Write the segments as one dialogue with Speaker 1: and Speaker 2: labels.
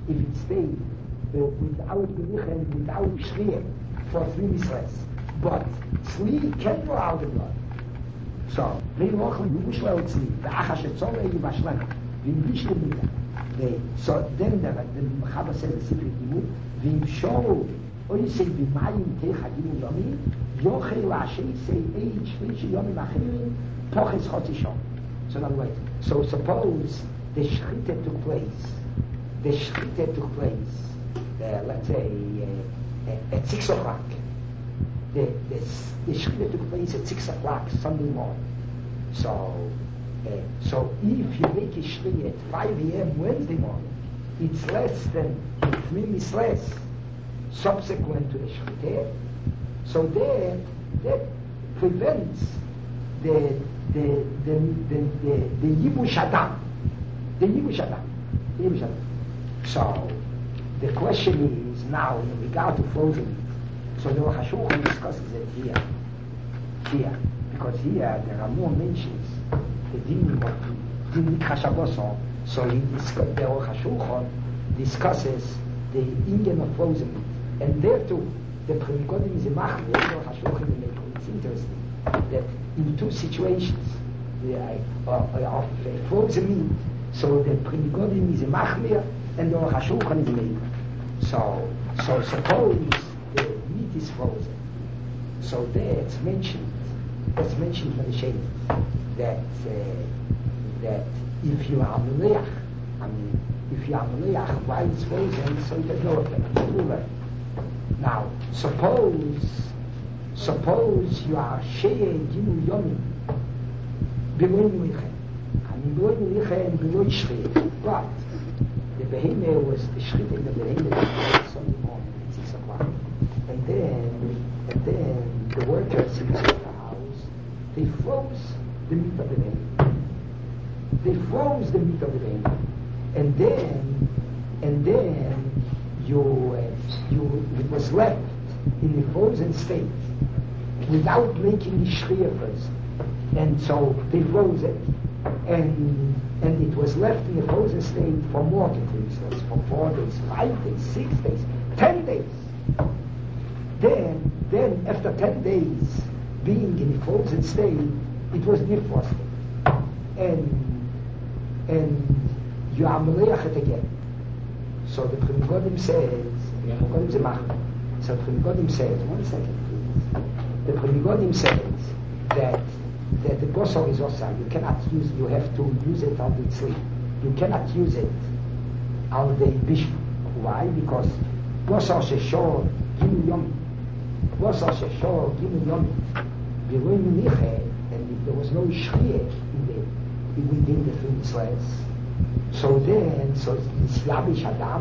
Speaker 1: if it stayed without Belicha and without Shriya for 3 misres. But Tzli can go out the blood. So, they walk on Yushla Tzli, the Achash Etzol Eyu Bashlana, Vim Bishli Mida. So then the Mechaber says the Sifri Gimut, Vim Show, Oy say Vimayim Techa Gimu Yomi, Yochei Lashei say Eich Rishi Yomi Machirim, Poches Chotishon. So in other words, so suppose the Shchita took place, let's say at 6 o'clock. The Shchita took place at 6 o'clock Sunday morning. So if you make a Shri at 5 a.m. Wednesday morning, it's less than 3 misles subsequent to the Shchita. So that prevents the Yibush Adam. So the question is now in regard to frozen meat. So the Rosh Hashulchan discusses it here, because here there are more mentions the din Chashaboson. So the Rosh Hashulchan discusses the Indian of frozen meat, and there too the Premigodim is a machmir. The Rosh Hashulchan it's interesting that in 2 situations of frozen meat, so the Premigodim is a machmir and the Rosh Hashulchan is a meir. So suppose the meat is frozen. So there it's mentioned for the shade that if you are meleach, while it's frozen, so it has no effect. Now, suppose you are sheyeh gimu yomi beloy melecha, beloy melecha and beloy shchit, but the behemah was the shchit in the behemah Sunday morning at 6 o'clock. And then the workers in the house, they froze the meat of the behemah. And then it was left in the frozen state without making the shriya first. And so they froze it. And it was left in the frozen state for more than 3 days, for 4 days, 5 days, 6 days, 10 days. Then after 10 days being in the frozen state, it was defrosted. And you are meleach it again. So the Premigodim says, one second please. The Premigodim says that the bosor is also, you have to use it on the tzli. You cannot use it on the bishul. Why? Because bosor sheshor gimu yomi. Beloy melecha, and if there was no shchiyah within the 3 misles, so it's yabish adam,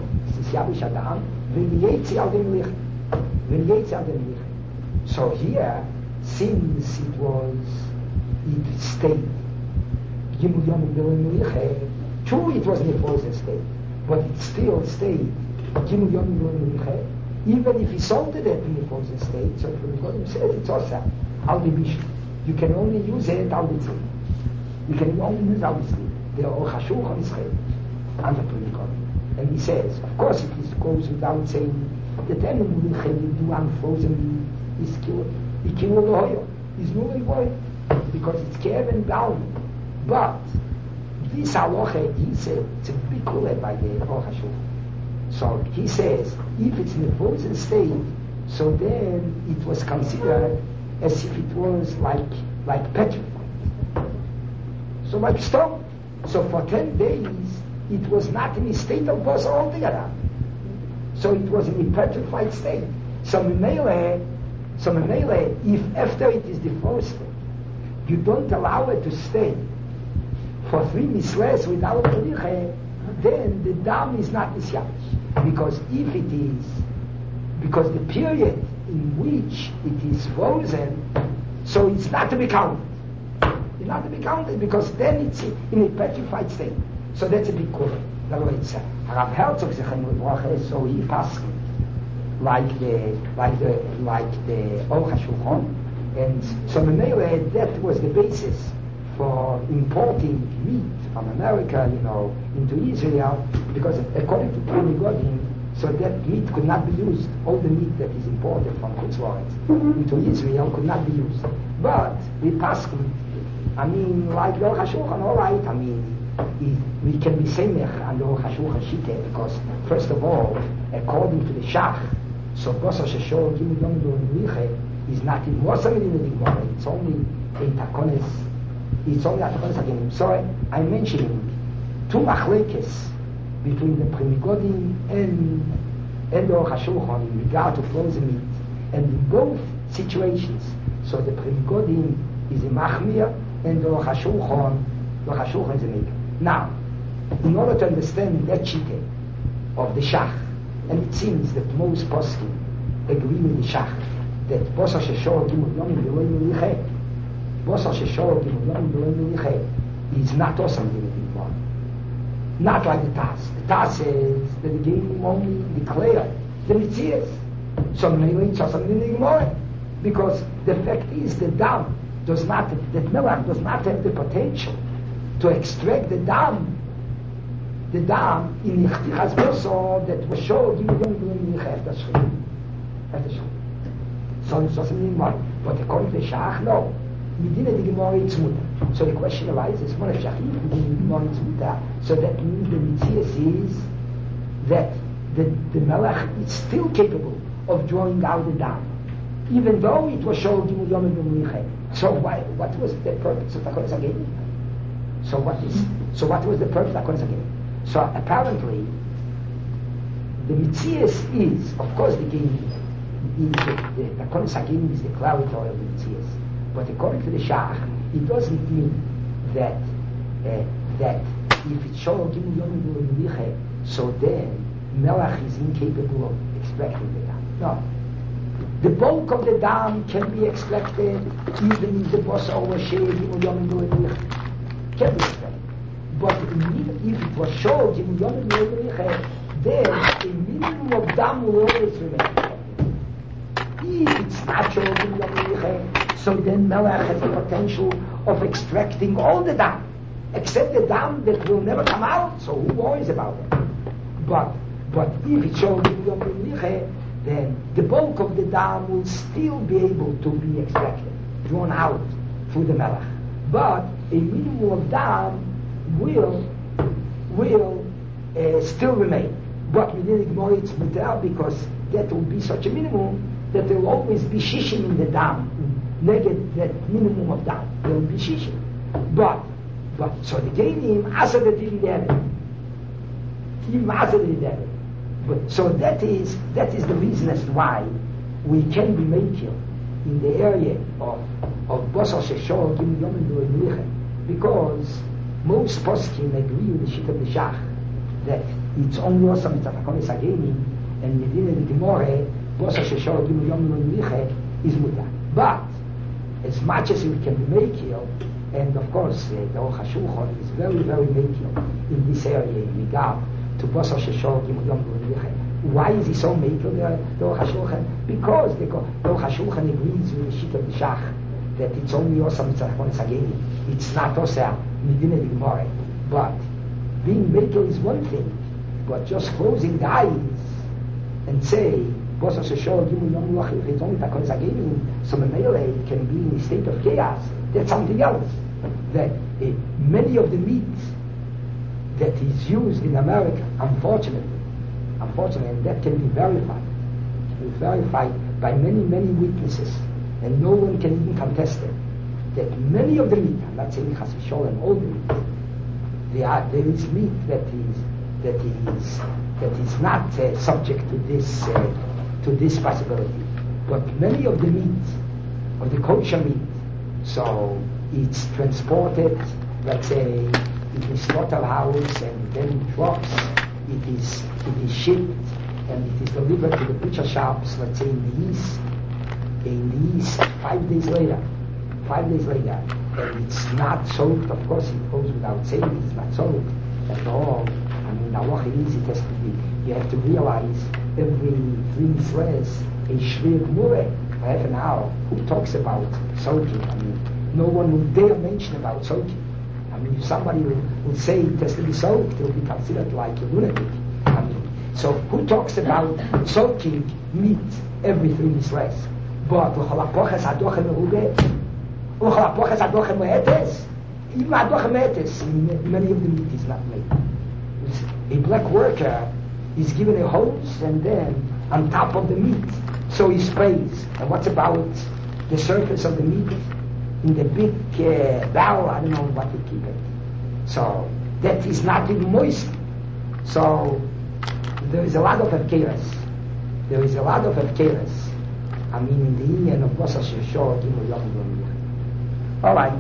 Speaker 1: v'yetzi al dem melecha. So here, since it stayed gimu yomi beloy melecha, true it was in a frozen state, but it still stayed gimu yomi beloy melecha, even if he salted it in the frozen state. So the Godim says it's also al the bishul. You can only use it al the tzli. You can only use al the tzli. The Rosh Hashulchan is chayv under Godim, and he says, of course, it goes without saying that any melecha you do unfrozen is killed. He killed the oil. He's moving boy because it's kev and down. But this halacha, he said, it's a big kulet by the Rosh Hashulchan. So he says, if it's in the frozen state, so then it was considered as if it was like petrified. So like stone. So for 10 days, it was not in a state of bosor altogether. So it was in a petrified state. So Memele, if after it is defrosted, you don't allow it to stay for 3 misles without melecha, then the dam is not nisyavish. Because if it is, because the period in which it is frozen, so it's not to be counted. It's not to be counted because then it's in a petrified state. So that's a big question. In other words, Rav Herzog so he passed like the Aruch HaShulchan, and so Memele, that was the basis for importing meat from America, into Israel, because according to Pri Megadim, so that meat could not be used. All the meat that is imported from Chutz La'aretz into Israel could not be used. But we pass, like the Aruch HaShulchan, all right, we can be semech on the Aruch HaShulchan Shita, because first of all, according to the Shach, so Bosar Sheshor Gimel Yom Do'Riche is not in Wasam in the Gemara. It's only in Takones. It's only at Takones again. So I'm mentioning two machlekes between the Pri Megadim and the Aruch HaShulchan in regard to frozen meat. And in both situations, so the Pri Megadim is a machmir and the Aruch HaShulchan is a maker. Now, in order to understand that shita of the Shach, and it seems that most poskim agree with the Shach that Bosar Sheshor Gimel Yomim V'lo Melicheh, Bosar Sheshor Gimel Yomim V'lo Melicheh is not awesome in the Gemara. Not like the Tas. The Tas says that the Gemara only declared the Mitzias. So maybe it's awesome in the Gemara, because the fact is that Melach does not have the potential to extract the dam in the Chtichas Bosor that was showed Gimel Yomim V'lo Melicheh after Shechit. So it's also in mind. But according to the Shach, no. Medina the Gemara it's muta. So the question arises, what if Shach the Gemara it's muta? So that means the Mitzias is that the Melech is still capable of drawing out the dam, even though it was shown Gimel Yomim V'lo Melicheh. So what was the purpose of Takones Ageni? So what was the purpose of Takones Ageni? So apparently, the Mitzias is, of course, the Takones Ageni is the declaratory of the Mitzias. But according to the Shach, it doesn't mean that if it's shown Gimel Yomim V'lo Melicheh, so then Melach is incapable of extracting the dam. No. The bulk of the dam can be extracted even if the boss overshared Gimel Yomim V'lo Melicheh. Can be extracted. But if it was shown Gimel Yomim V'lo Melicheh, then a minimum of dam will always remain. If it's not shown Gimel Yomim V'lo Melicheh, so then Melach has the potential of extracting all the dam, except the dam that will never come out. So who worries about it? But if it's shown Gimel Yomim V'lo Melicheh, then the bulk of the dam will still be able to be extracted, drawn out through the Melach. But a minimum of dam will still remain. But within the Gemara it's mutar, because that will be such a minimum that there will always be shishim in the dam, negate that minimum of dam. There will be shishim. But so the Genim asa the Dividend, even asa the Dividend. But so that is the reason as to why we can be makil in the area of Bosar Sheshor Gimel Yomim V'lo Melicheh, because most poskim agree with the shit of the Shach that it's only awesome it's a Takones Ageni, and Medina the Gemara Bosar Sheshor Gimel Yomim V'lo Melicheh is muta. But as much as we can be makil, and of course the Aruch HaShulchan is very very makil in this area in regard to Bosar Sheshor Gimel Yomim V'lo Melicheh. Why is he so makil the Aruch HaShulchan? Because the Aruch HaShulchan agrees with the shit of the Shach that it's only awesome it's a Takones Ageni. It's not awesome Medina the Gemara. But being makil is one thing, but just closing the eyes and say Bosar Sheshor Gimel Yomim V'lo Melicheh, it's only Takones Ageni, so the melee can be in a state of chaos. That's something else. That many of the meats that is used in America, unfortunately, and that can be verified. It can be verified by many witnesses, and no one can even contest it. That many of the meat, I'm not saying chas v'sholem, all the meat, there is meat that is not subject to this possibility. But many of the meat, of the kosher meat, so it's transported, let's say, in the slaughterhouse, and then it drops. It is shipped, and it is delivered to the butcher shops, let's say in the east 5 days later, and it's not sold. Of course, it goes without saying it's not sold at all. I mean, how it is, it has to be. You have to realize every 3 threads a shvir gemurah for half an hour. Who talks about soaking? I mean, no one will dare mention about soaking. I mean, if somebody will say it has to be soaked, it will be considered like a lunatic. I mean, so who talks about soaking meat every 3 days less? But l'chalapoches adochem merube, l'chalapoches adochem me'etes, even adochem me'etes, many of the meat is not made. A black worker is given a hose and then on top of the meat, so he sprays. And what's about the surface of the meat? In the big barrel, I don't know what to keep it. So that is not even moist. So there is a lot of Avkeras. There is a lot of Avkeras. I mean, in the Indian of Bosa Sheshor, Gimel Yom Yom. All right.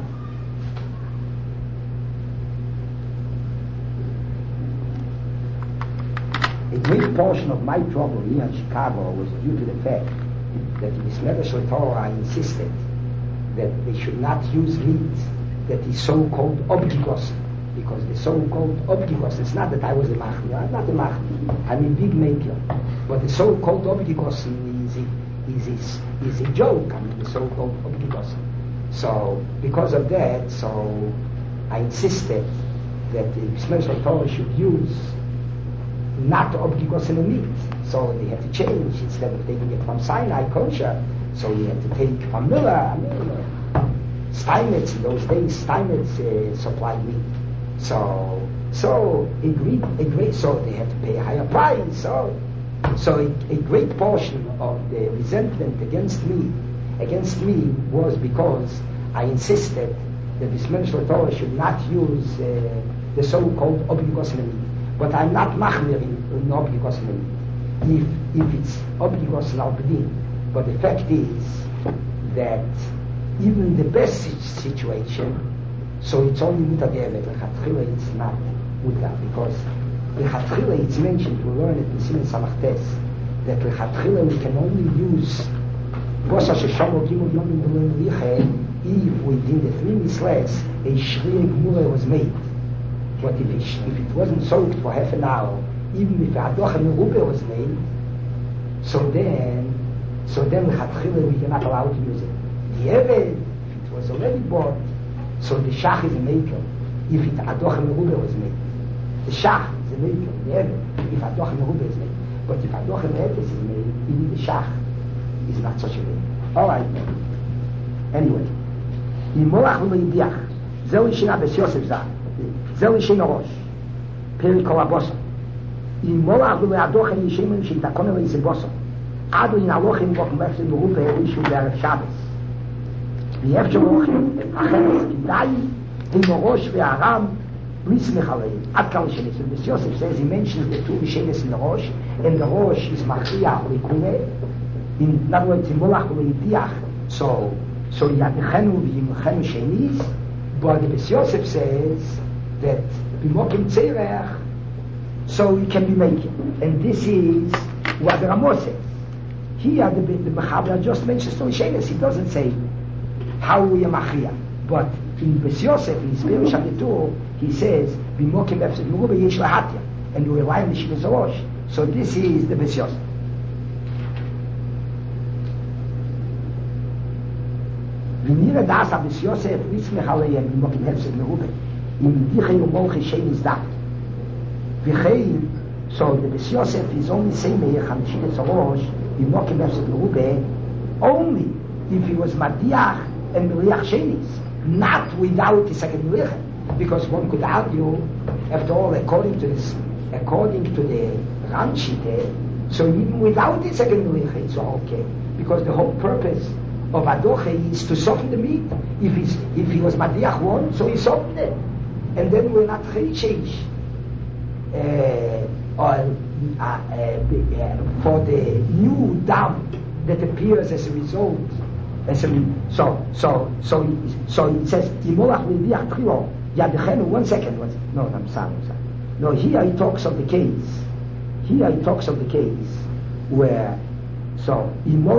Speaker 1: A great portion of my trouble here in Chicago was due to the fact that the Medrash Torah insisted that they should not use meat that is so-called obligos, because the so-called obligos, it's not that I was a machmir, I'm not a machmir, I'm a big maker, but the so-called obligos is a joke, I mean the so-called obligos. So because of that, so I insisted that the Medrash Torah should use not obligos in the meat, so they had to change. Instead of taking it from Sinai kosher, so you had to take from Miller. Steinmetz, in those days, Steinmetz supplied meat. So a great, so they had to pay a higher price. So a great portion of the resentment against me was because I insisted that this Medrash Torah should not use the so-called obligos in the meat. But I'm not machmir in obligos in the meat. If it's obligos in albedin. But the fact is that even in the best situation, so it's only muta de'emet, l'chatchila it's not muta, because l'chatchila it's mentioned, we learn it in Siman Samachtes, that l'chatchila we can only use bosa sheshamo gimel yomim b'lein licheh if within the 3 misles a shriya gemura was made. But if it wasn't soaked for half an hour, even if a adochem merube was made, so then l'chatchila we are not allowed to use it. The Eved, if it was already bought, so the Shach is a maker. If it Adochem Merube was made, the Shach is a maker. The Eved, if Adochem Merube is made, but if Adochem Etes is made, even the Shach is not such a maker. All right. Anyway, in Molach v'Leidiach, Zeu Yishina Bes Yosef Zah, Zeu Yishina Rosh, Peri Kol HaBosa. In Molach v'Leiadochem Yishimim Shitakonel Yisei Bosa. Ado in Alochim Bok Mefse Merube Erishu Be'erev Shabbos. ויאפשר אוכלים אחרת כדאי עם הראש והרם בלי סמך עליהם עד כמה שנצא. יוסף says he mentions the two mishenes in the rosh, and the rosh is machriach l'kumeh. In other words, in molach l'yidiach, so yadechenu v'yimchenu shenis, but the Yosef says that b'mokim tzerech, so he can be making, and this is what the Ramo says. Here the Mechaber just mentions two mishenes. He doesn't say how we are machriach, but in Bes Yosef, in his Pirush HaKetur, he says, "B'mokim efsed merube yesh lahatya," and you rely on the Shivas Rosh. So this is the Bes Yosef. V'nira das Bes Yosef nismech aleihem b'mokim efsed merube im dichei umolchi shenis dat. V'chei, so the Bes Yosef is only saying meyechan Shivas Rosh b'mokim efsed merube only if he was madiach and Meliach Shenis, not without the second Meliach. Because one could argue, after all, according to the Ranshite, so even without the second Meliach, it's okay. Because the whole purpose of Adoche is to soften the meat. If he was Madiach one, so he softened it. And then we're not change for the new dam that appears as a result. So it says, one second. No, I'm sorry. No, here he talks of the case. Where, so,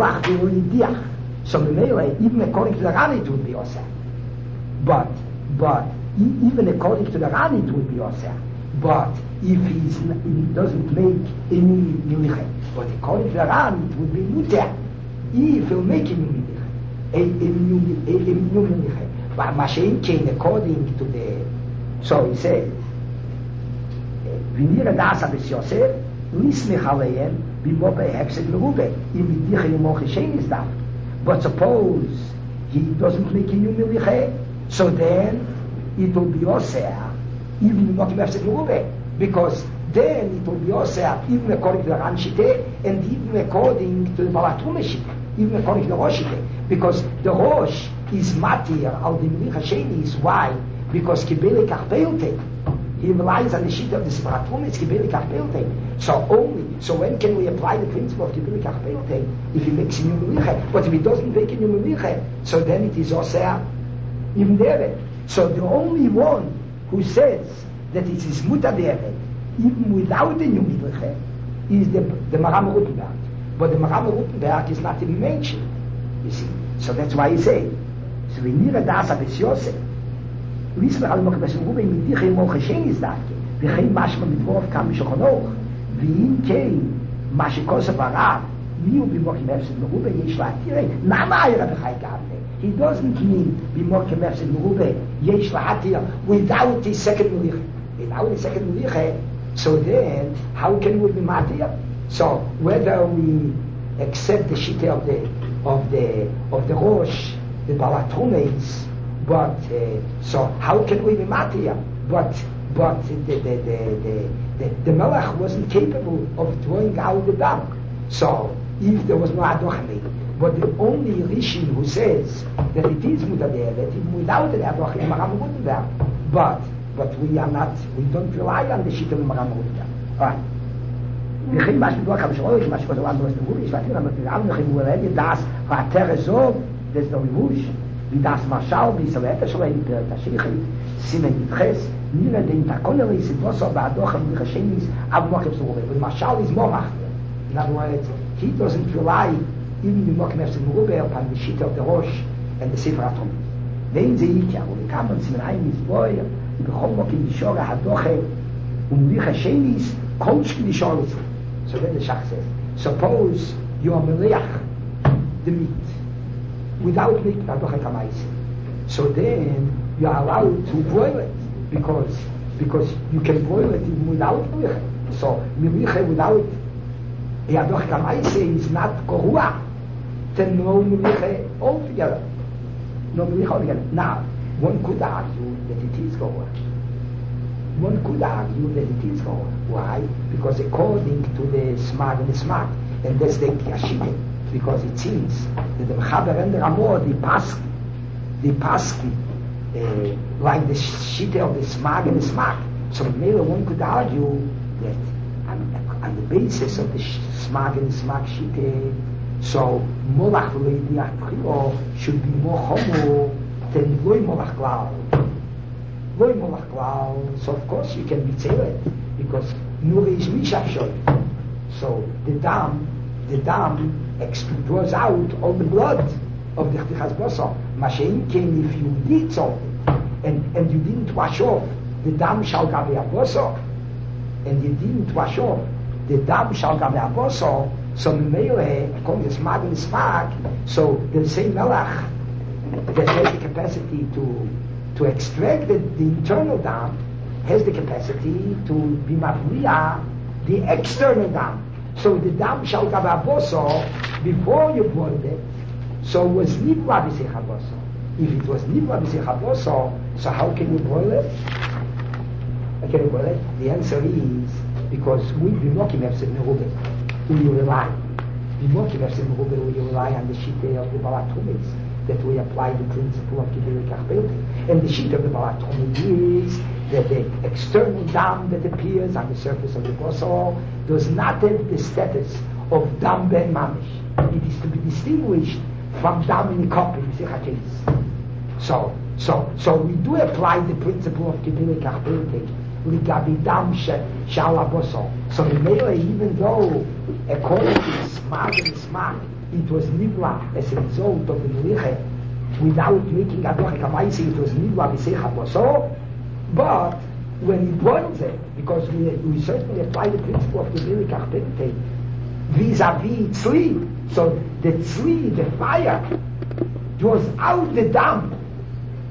Speaker 1: so even according to the Rani it would be Oseh. But even according to the Rani it would be Oseh. But if he doesn't make any Yulichet, but according to the Rani it would be Muter. If he'll make a new machine came according to the, so he said, Vinira das abis Yosef, lismich aleim, bimobe hefsed merube, im diche yimoche shein is that. But suppose he doesn't make a new miliche, so then it will be Yosef, even not hefsed merube, because then it will be Yosef, even according to the Ranshite, and even according to the Balatrume Shite, even according to the Rosh Shite, because the Rosh is matir al the milicha sheni is why? Because kibele kachpelte. He relies on the sheet of the Balatrume, it's kibele kachpelte. So when can we apply the principle of kibele kachpelte? If he makes a new milicha, but if he doesn't make a new milicha, so then it is Yosef, even there. So the only one who says that it is muta deret, even without the new Midrash, is the Maram Rutenberg. But the Maram Rutenberg is not even mentioned, you see. So that's why he says, so we need a das abis Yosef. Listen, alle noch besser Rube mit dich im Ocheshen ist da. Wir gehen machma mit Wurf kam schon noch. Wie in kein machikosa bara, wie und wie moch im ersten Rube ich war direkt. Na mal ihre Beigabne. He doesn't mean wie moch im ersten Rube. Ich war hier without the second Rube. Without the second Rube. So then, how can we be matir? So whether we accept the shita of the Rosh, the Balatrumes, but so how can we be matir? But the Melech wasn't capable of throwing out the dam. So if there was no adochim, but the only Rishon who says that it is mutadeh, that even without the adochim, Maram Rutenberg, but we don't rely on the sheet of Maram Rutenberg. All right. Wir kriegen Beispiel durch, habe ich euch, was was anderes zu tun. Ich weiß nicht, aber wir haben noch in Urede das Vater so, das noch wusch, wie das Marschall, wie so weiter schon in der Taschiche, Simen Tres, nie den Takonner ist was aber doch am Geschehnis, aber noch so. Und Marschall ist more macht. In other words, he doesn't rely even the mock mercy Murube upon the sheet of the Rosh and the Sefer Atom. Wenn sie ich ja, und kann man sich rein ins Boy, und bekommt noch in die Schore hat doch wie Geschehnis, kommt die Schore. So then the Shach says, suppose you are meleach the meat without meat, so then you are allowed to boil it because you can boil it even without meleach. So meleach without yadoch kamaise is not korua. Then no meleach altogether. No meleach altogether. Now, one could argue that it is korua. One could argue that it is korua. Why? Because according to the smag and the smag, and that's the Yashike, because it seems that the Mechaber and the Ramor, the Paski, like the Shite of the smag and the smag. So maybe one could argue that on the basis of the smag and the smag Shite, so Molach Leidiach Prio should be more homo than Loi Molach Klau. Loi Molach Klau, so of course you can be tailored. Because Nuri is Mishachshoy. So the dam draws out all the blood of the Chtichas Basar. Mashein came if you did something and you didn't wash off, the dam shall gabe Basar, and you didn't wash off, the dam shall gabe Basar. So Meile, according to Smag and Smag, so the same Melach that has the capacity to extract the internal dam has the capacity to be mafriya the external dam. So the dam shall gabe Basar before you boiled it. So it was nivra b'sech habasar. If it was nivra b'sech habasar, so how can you boil it? How can you boil it? The answer is because we b'mokim hefsed merube. We rely. B'mokim hefsed merube. We rely on the shite of the Balatrumes that we apply the principle of kibele kachpelte. And the shite of the Balatrumes is that the external dam that appears on the surface of the basar does not have the status of dam ben mamish. It is to be distinguished from dam in kopi, so we do apply the principle of kibele kachpelte ligabi dam shala basar. So even though according to smag and smag it was nivra as a result of the meliche without making adoch kamaisi, it was nivra b'sech basar. But when he boils it, because we certainly apply the principle of the kibele kachpelte vis-a-vis tzli, so the tzli, the fire, draws out the dam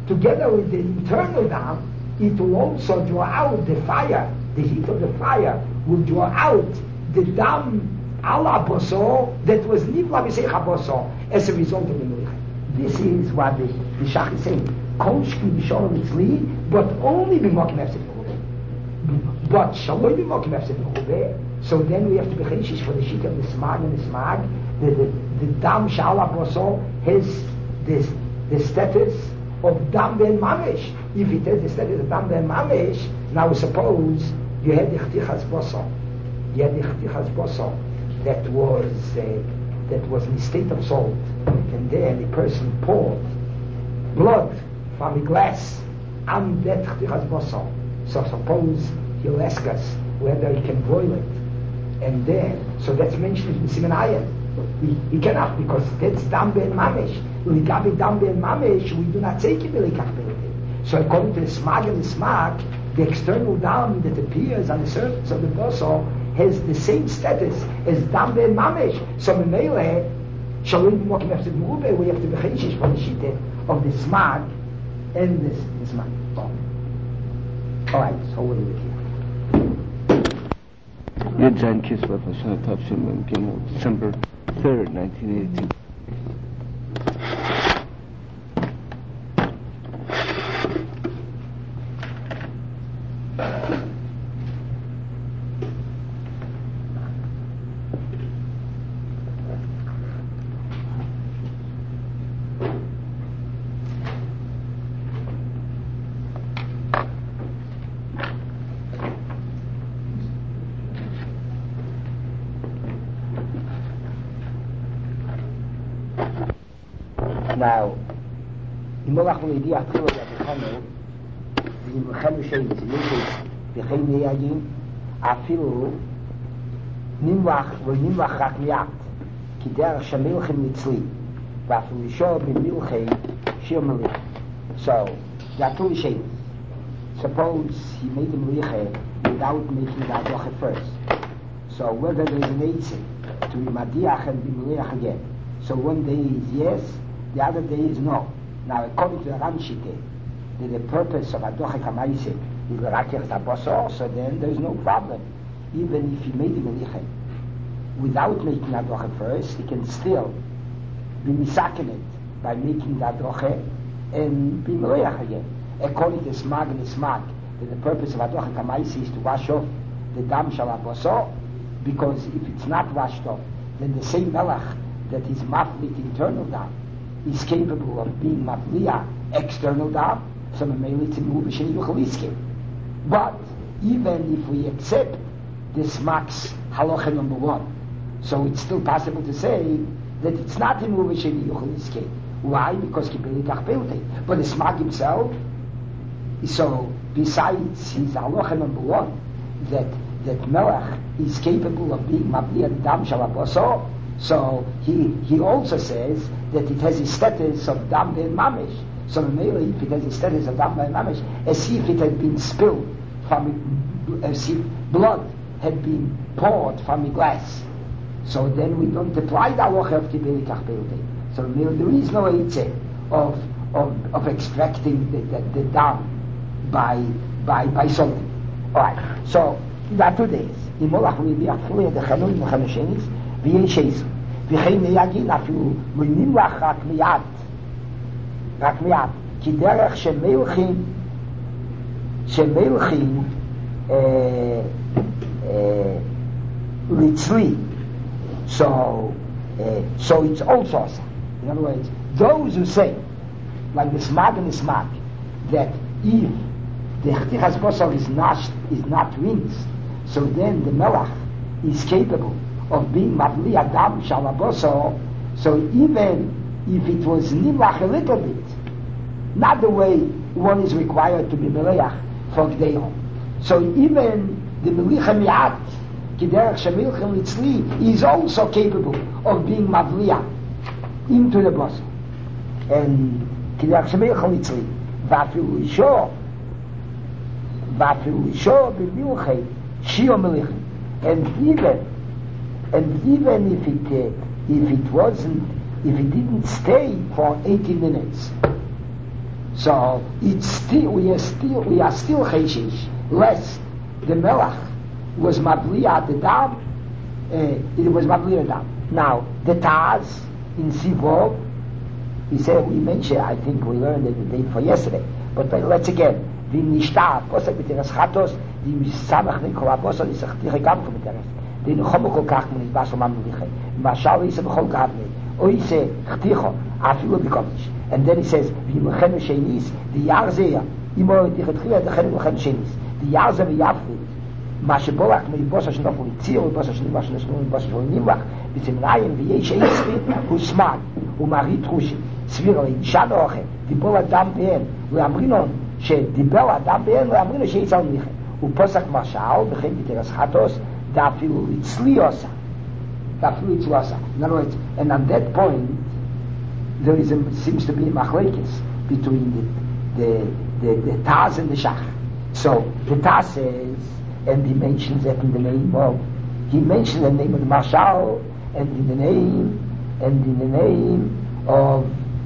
Speaker 1: together with the internal dam, it will also draw out the fire. The heat of the fire will draw out the dam ala boso that was nivla b'seicha boso as a result of the melicha. This is what the Shach is saying. Kolshki b'sholom etzli, but only b'mokim efsed mechubeh. But shaloi b'mokim efsed mechubeh. So then we have to be chayshish for the sheet of the smag and the smag. The dam shala boso has the status of dam ben mamish. If it has the status of dam ben mamish, now suppose you had the chtichas boso. You had the chtichas boso that was in a state of salt, and then the person poured blood from a glass on that chtichas boso. So suppose he'll ask us whether he can boil it, and then so that's mentioned in Siman Ayin. He cannot, because that's dam ben mamish. Ligabi dam ben mamish, we do not say kibili kachbelite. So according to the smag and the smag, the external dam that appears on the surface of the boso has the same status as dam ben mamish. So memele, shalom b'mokim efsed mechubeh, we have to be chayshish for the shite of the smag and the smag. All right, so we'll leave it here.
Speaker 2: Yud Zayin Kislev Hashanah Tavshin Mem Gimel, December 3rd, 1982.
Speaker 1: Now, in Molach V'Lidiyah Tchilo Yadechanu, in Mechenu Sheitz, V'chein Yagin, Afilu, Nimlach V'Nimlach Rak Mi'at, Ki Derech Shemilchem Nitzli, V'Afilu Yisho B'Milchei Shir Melech. So, Yatul Sheitz, suppose he made the Melicha without making the Adoche first. So whether there's an Eitzim to be Madiach and be Melech again. So one day is yes, the other day is no. Now, according to the Ramshite, the purpose of Adoche Kamaise is L'Rakech Taboso, so then there's no problem. Even if he made the Melicha without making Adoche first, he can still be Misakenet by making the Adoche and be Melech again. According to Smag and Smag, the purpose of Adoche Kamaise is to wash off the Dam Shal Aboso, because if it's not washed off, then the same Melech that is Maflit internal Dam is capable of being Mafliya external Dam, so Memele it's Imu B'Sheni Yuchaliskim. But even if we accept this Smag's Halacha number 1, so it's still possible to say that it's not Imu B'Sheni Yuchaliskim. Why? Because Kibeli Kachbelte. But the Smag himself, so besides his Halacha number 1, that Melech is capable of being Mabli Dam Shalaboso, so he also says that it has a status of Dam Ben Mamish. So mainly if it has a status of Dam Ben Mamish, as if it had been spilled as if blood had been poured from a glass. So then we don't apply the Halacha of Kibeli Kachbelte. So there is no Eitzeh of extracting the Dam by salting. Alright, so there are 2 days. In Molach V'Lidiyah Tchilo Yadechanu in Mechenu Sheitz, V'yei Sheitz, V'chein Yagin Afilu L'Nimlach Rak Mi'at, Ki Derech Shemelchin Litzli. So it's also, in other words, those who say, like the Smag and the Smag, that if the Chtichas Bosor is not rinsed, so then the Melech is capable of being Mavli Adam Shalabosor, so even if it was Nimlach a little bit, not the way one is required to be Meleach for Gdeon. So even the Melicha Mi'at, Kiderech Shemilchem Litzli, is also capable of being Mavliya into the Bosor. And Kiderech Shemilchem Litzli, Vafilu Yisho B'Milchei Shio Melichim. And even if it didn't stay for 80 minutes, So it's still we are still cheshish. Less the melach was mavliya the dam. It was mavliya dam. Now the taz in Sivov, he said we mentioned. I think we learned it the day before yesterday. But let's again. The nishta posek b'teres chatos. The samach nikol abosa the sechtiche gam from b'teres. The nechom kol kach min basal mamlichet. Mashal yisem b'chol gavne. Or he say chticho afilu b'kodesh. And then he says v'yimlechem shenis the yarzeya imor tichetchila dechem lechem shenis the yarze v'yafli mashebolach meibosha shnofel itzir v'bosha shnimach shneshnu v'bosha shonimach v'tzimrayim v'yesh eitzri u'smag u'marit rushi svira l'inshad ochem דיבור אדם בהם ואמריnon שדיבר אדם בהם ואמרינו שיצא מיכם ופוסק משל וכן בתרס חטוס ואפילו אצלי עושה in other words, and at that point there seems to be a machlekes between the Taz and the Shach. So the Taz says, and he mentions that in the name of, he mentioned the name of the Mashal, and in the name of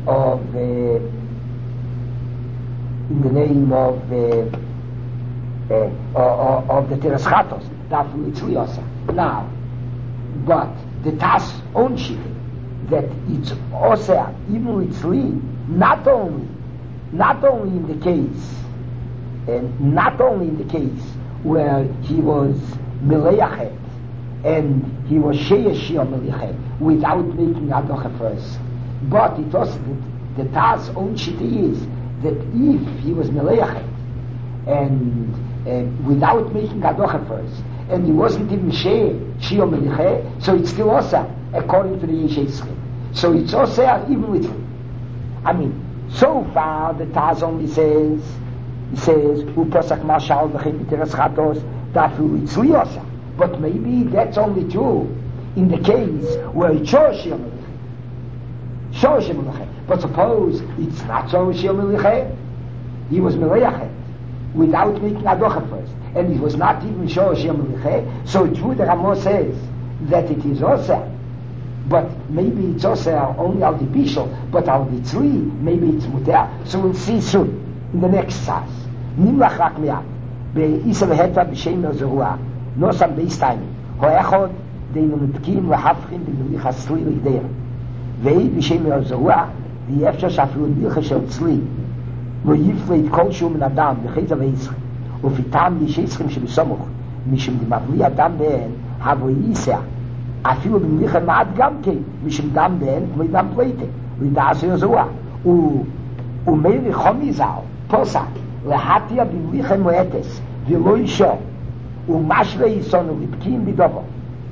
Speaker 1: the Teres Chatos, Dafu Itzliosa. Now, but the Taz own shit that it's also even Itzli, not only in the case, and not only in the case where he was Meleyachet and he was Sheyeshia Meleyachet without making Adocha first, but it also the Taz own shit is that if he was Meleyachet and without making Adocha first, and he wasn't even Sheyeshia Meleyachet, so it's still also according to the Yeshayschim. So it's also even with him. I mean, so far the Taz only says Upasak Mashal v'chem Teres Chatos Dafu Itzli Osa. But maybe that's only true in the case where it's Shoshim Melecheh. But suppose it's not Shoshim Melecheh, he was Melecheh without making Adocha first, and it was not even Shoshim Melecheh. So it's true that Ramo says that it is Osa. But maybe it's also only al the bishul, but al the tzli, maybe it's muter. So we'll see soon in the next sas. Nimlach rak miat be'isa v'heta b'shem zerua nosam be'istayim ho'echod deinu mitkim v'hafchim b'milicha tzli l'gdeir ve'id b'shem zerua v'yefsha shafilu milcha shel tzli v'yifleit kol shu min adam v'cheza v'yischa u'fitam yisheischim sheb'somuch mishum dimavli adam be'en havo yiseh אפילו במליחה מעט גם כן, משום דם בן, כמו דם פליטה, ודעשו יזוע. ומאיר חומי זל, פוסק, להטיה במליחה מועטס, ולא אישו, ומשווה יסונו לבקים בדובו.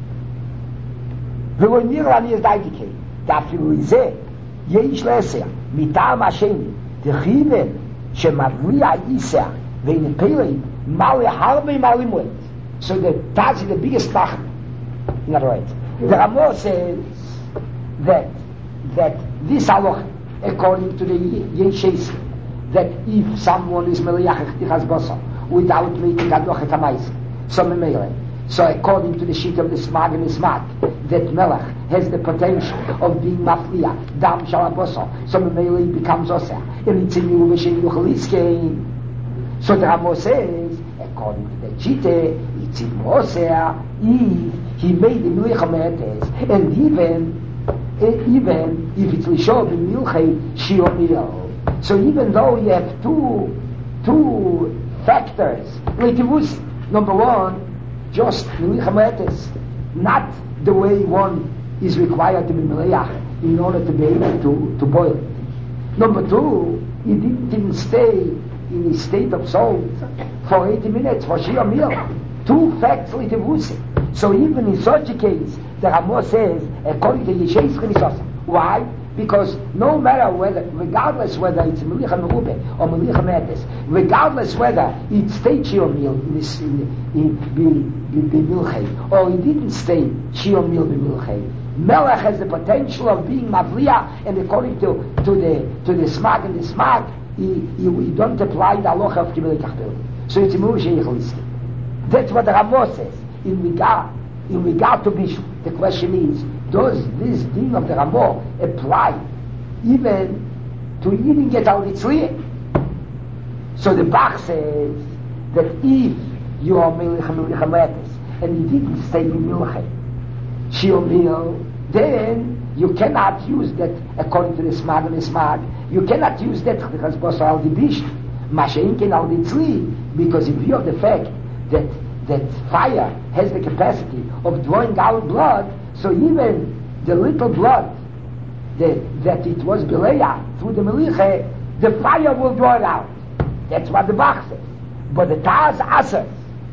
Speaker 1: ולא נראה אני יזדייתיקי, ואפילו זה, יש לעשר, מטעם השני, דחיבן, שמבריע איסר, ונפלאים, מעלה הרבה מעלה מועט. So that's the biggest machne. In other words, the Ramo says that this halach, according to the Yeshayis, that if someone is Meliyach Tichas Basa without making Adocha Tamais, so according to the sheet of the Smag and the Smag, that Melach has the potential of being Mafliya, Dam Shalabosa, so Memele becomes Osa, and it's in Yuvashin Yuchaliskein. So the Ramo says, according to the Chite, it's in Osa, if he made the Milcha Me'etes, and even if it's Lisho B'Milchei Shiomil. So even though you have two factors, like it was, number one, just Milcha Me'etes, not the way one is required to be Meleach in order to be able to boil it. Number two, he didn't stay in a state of salt for 80 minutes for Shiomil. Two facts like it was. So even in such a case, the Ramo says, according to Yeshayis Chenisosa. Why? Because no matter whether, regardless whether it's Melicha Merube or Melicha Me'etes, regardless whether it stayed Shiomil in Milchei, or it didn't stay Shiomil B'Milchei, Melech has the potential of being Mavliya, and according to the Smag and the Smag, we don't apply the halacha of Kibbutz Kachbel. So it's a Moshe. That's what the Ramo says. In regard to Bishul, the question is, does this thing of the Ramo apply even to even get out its So the Bach says that if you are Milicha Metis and you didn't stay in Milcha, Shiomil, then you cannot use that according to the Smag and the Smag. You cannot use that because Bosa al the Bisht, Masha'inkin al the Tzli, because in view of the fact that fire has the capacity of drawing out blood, so even the little blood that it was Beleya through the Melicha, the fire will draw it out. That's what the Bach says. But the Taz Asas.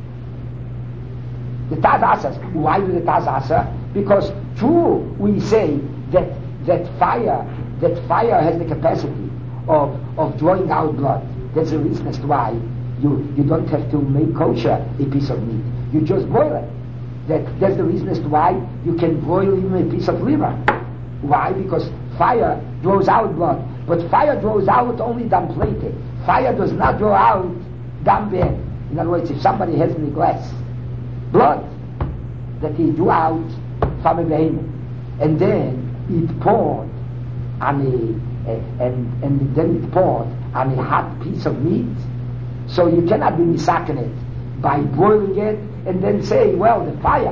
Speaker 1: Why do the Taz Asas? Because true, we say that fire has the capacity of drawing out blood. That's the reason as to why you don't have to make kosher a piece of meat. You just boil it. That's the reason as to why you can boil even a piece of liver. Why? Because fire draws out blood. But fire draws out only dam plate. Fire does not draw out dam ben. In other words, if somebody has in the glass blood that he drew out from a behemoth, and then it poured on and then it poured on a hot piece of meat, so you cannot be misaken it by boiling it and then say, well, the fire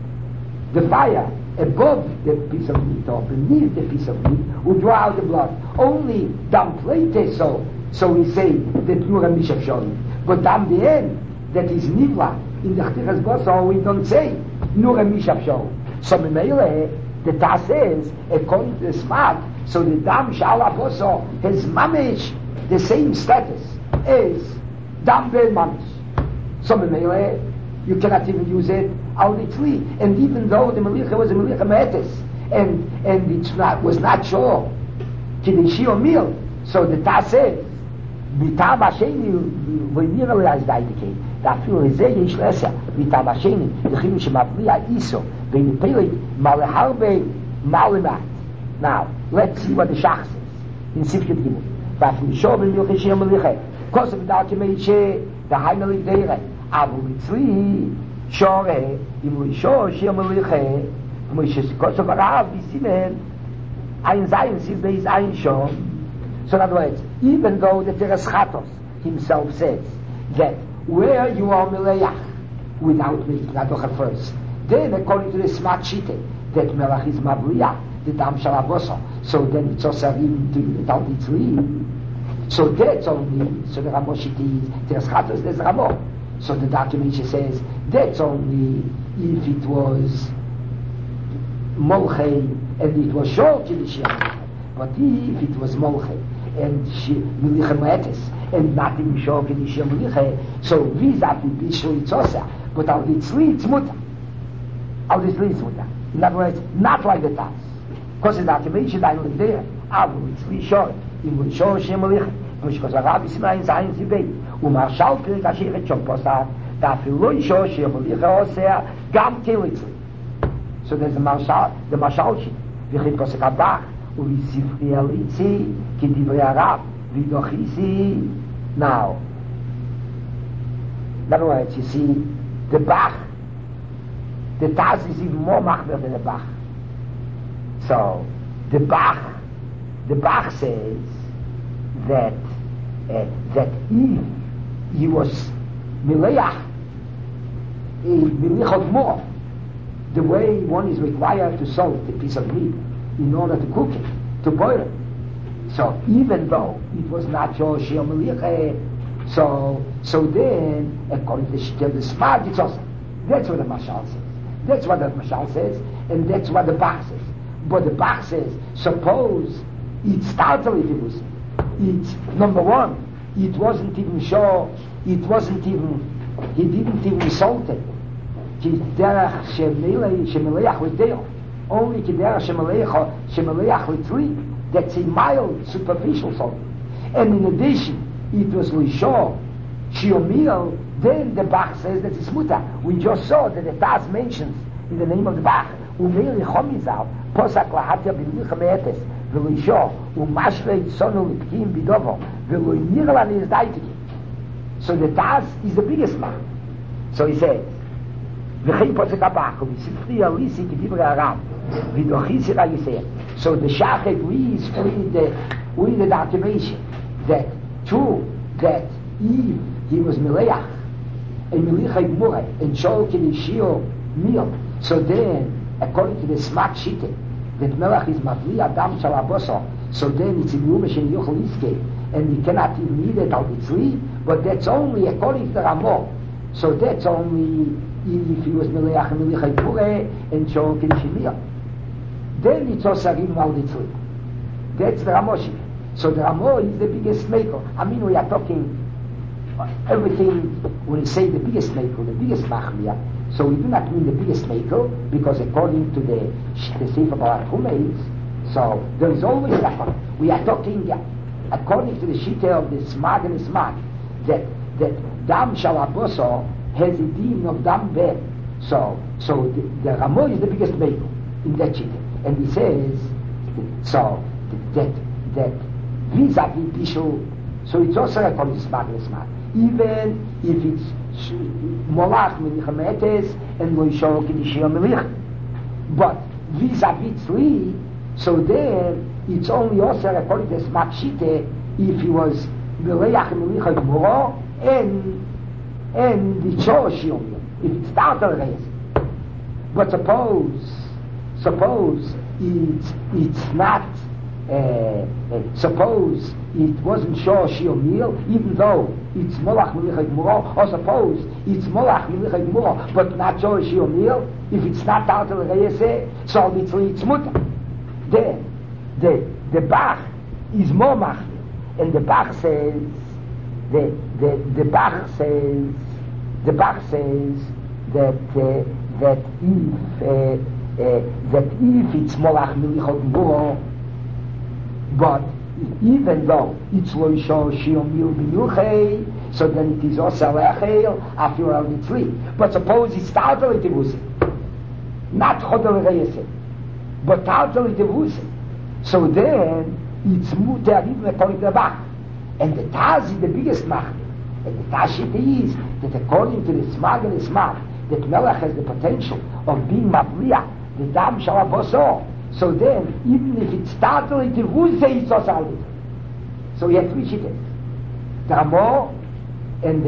Speaker 1: above the piece of meat or beneath the piece of meat will draw out the blood. Only dam plate so we say that you're a mishaf shoni. But dam the end that is nivla in the chtiras boso, we don't say nur a mishaf shoni. So Mimele, the Tas says, according to the Smag, so the dam shala boso has mamish the same status as dam ben mamish. So Mimele, you cannot even use it al nitzli. And even though the Melicha was a Melicha Me'etes, and it was not sure Kiddushi or meal, so the Tas says, Bitam Hasheni v'nira le'azdayike. Dafil hezeh yesh lesser. Bitam Hasheni v'chinu shemavliya iso v'nipelik maleharbe malimat. Now let's see what the Shach says in Sifkat Gimel. Dafil shov v'milchei shir melicha. Kosev d'alkemei she d'haynalik deire. Avu mitzri shore im shor shir melicha. Moshe kosev arav b'simen ein zayin siv beis ein shor. So in other words, even though the Teres Chatos himself says that where you are Melech without making Adocha first, then according to the Smart Shite, that Melech is Mabriya, the Dam Shalaboso, so then it's also even to without its leave. So that's only, so the Ramo Shite is, Teres Chatos, there's Ramo. So the document says, that's only if it was Molchei and it was Shor Kiddushi. But if it was Molchei and Milicha Me'etes and not in Shor Kiddushi Milicha, so vis-a-vis Bishul Itzosa, but al Yitzli it's Muta. Al Yitzli it's Muta. In other words, not like the Tas. Because the document is like there. Al Yitzli Shor, in Shor Shem Milicha, because Rabbi Simayin Zayin Zibei, Umarshal Pirik Asher Chom Posar, Dafil Lo Shor Shem Milicha Osea, Gam Kilitzli. So there's the Marshal Shit, Vichit Posek Abach, Uvisifri Alitzi, Kidivri Arab, Vidochisi. Now, in other words, you see, the Bach, the Taz is even more machmer than the Bach. So, the Bach says that if he was Mileach, Milichot more, the way one is required to salt a piece of meat in order to cook it, to boil it. So even though it was not your Shir Melicha, so then, according to the Smart, it's also, that's what the Mashal says. That's what the Mashal says, and that's what the Bach says. But the Bach says, suppose it's totally different. It's, number one, it wasn't even sure, he didn't even salt it. Kiderach Shemeleach with Deo. Only Kiderach Shemeleach with three. That's a mild, superficial salt. And in addition, it was Lishor, Shiomil, then the Bach says that it's Muta. We just saw that the Taz mentions in the name of the Bach, Umeli Chomizal, Posak Lahatia B'Licha Me'etes, V'Lishor, Umashvei Tzonu L'Pkim B'Dovo, V'Loi Nirlan is Daitiki. So the Taz is the biggest man. So he says, V'chei Posak Abach, V'Sifri Alisi K'Divrei Aram, V'Dochisi Ra'yiseh. So the Shachet reads with the documentation that true, that if he was Meleach, and Melichai Gmura, and Shol Kedishio meal, so then, according to the smart shite, that Melech is Mavli Adam Shalaboso, so then it's in Yumesh and Yochel Iske, and you cannot even eat it out of tree, but that's only according to the Ramah. So that's only if he was Meleach and Melichai Gmura, and Shol Kedishio meal. Then it's also Rim al the tree. That's the Ramoshi. So the Ramah is the biggest maker. I mean, we are talking everything, when we say the biggest maker, the biggest machmir, so we do not mean the biggest maker, because according to the Sefer Barat Humeis, so there is always that one. We are talking according to the Shita of the Smag and the Smag, that Dam Shalaboso has a din of Dam Ben. So the Ramah is the biggest maker in that Shita. And he says, so that vis-a-vis Bishul, so it's also according to Smag and Smag. Even if it's Molach Melichametes and Loishor Kedishio Melich. But vis-a-vis Tzli, so then it's only also according to Smag Shite if he was Meleach and Melicha Gmura and the Chor Shiomim, if it's Tartar Reis. But suppose it's not, suppose it wasn't Shor Shiomil, even though it's Molach Melicha Gmura, or suppose it's Molach Melicha Gmura, but not Shor Shiomil, if it's not Tartar Reis, so it's Mutter. Then the Bach is more machmir, and the Bach says the Bach says that if it's Molach Melicha Gmura, but even though it's Loishor Shiomil B'Yuchei, so then it is also Lechel after all the three. But suppose it's Tartar Itivusim, not Chodel Reyesim, but Tartar Itivusim. So then it's Muter even according to the Bach. And the Taz is the biggest machmir. And the Tashit is that according to the Smag and the Smag, that Melech has the potential of being Mavliach, the Dam Shalaboso. So then, even if it's Tartar Itivusim, it's also Alvit. So we have three shittas: the Ramah and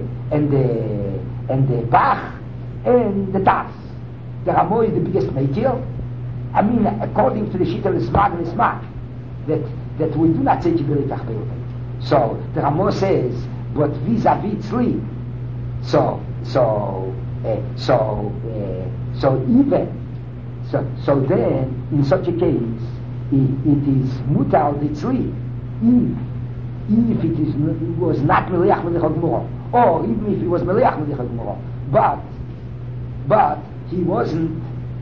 Speaker 1: the Bach and the Taz. The Ramah is the biggest Meitir. I mean, according to the Shita of the Smag and the Smag, that we do not say Kibirei Tachbeirotai. So the Ramah says, but vis-a-vis Tzli. So then, in such a case, it is Mutar the Tzli. If it was not Meleach Melicha Gmura, or even if it was Meleach Melicha Gmura, but he wasn't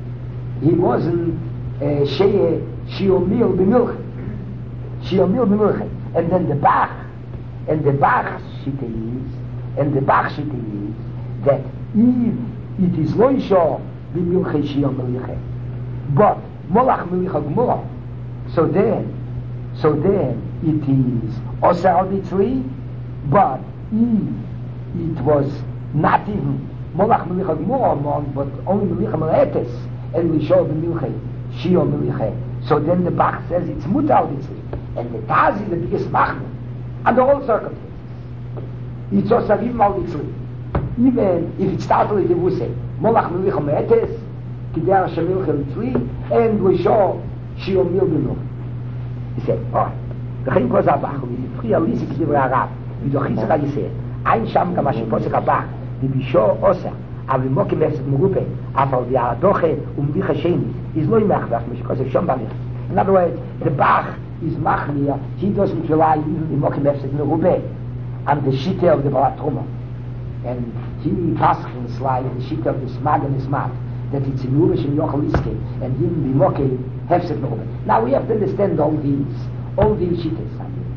Speaker 1: Shiomil B'Milchei, and then the Bach shita is that if it is Loishor B'Milchei Shiomil, but Molach Melicha Gmura, so then it is Osar al Ditzli, but if it was not even Molach Melicha Gmura, but only Melicha Meletes, and Lishor B'Milchei Shio Melicha, so then the Bach says it's Mutar al Ditzli, and the Taz is the biggest machmir under all circumstances. It's Osar even al Ditzli, even if it started with the Vuse Molach Melicha Meletes, Kidei Shemilcha Ditzli, and Lishor Shio B'Milchei. He said, oh, the Chaim goes up, free a list of the Arab, with the Chizra Yisrael. Ein Sham Kama Sheposek Abach, the Bishor Osa, Avi Mokim Efset Merupe, Afal V'Aradoche, Vicha Shenis, is no Machvach, Meshkosek Shom Bamir. In other words, the Bach is Machmir, he doesn't rely even in Mokim Efset Merupe, and the Shita of the Barat Truma. And he passes in slide the Shita of the Smag and the Smag, that it's in Uresh and Yochel Iske, and even the Mokim Efset Merupe. Now we have to understand all these shittas.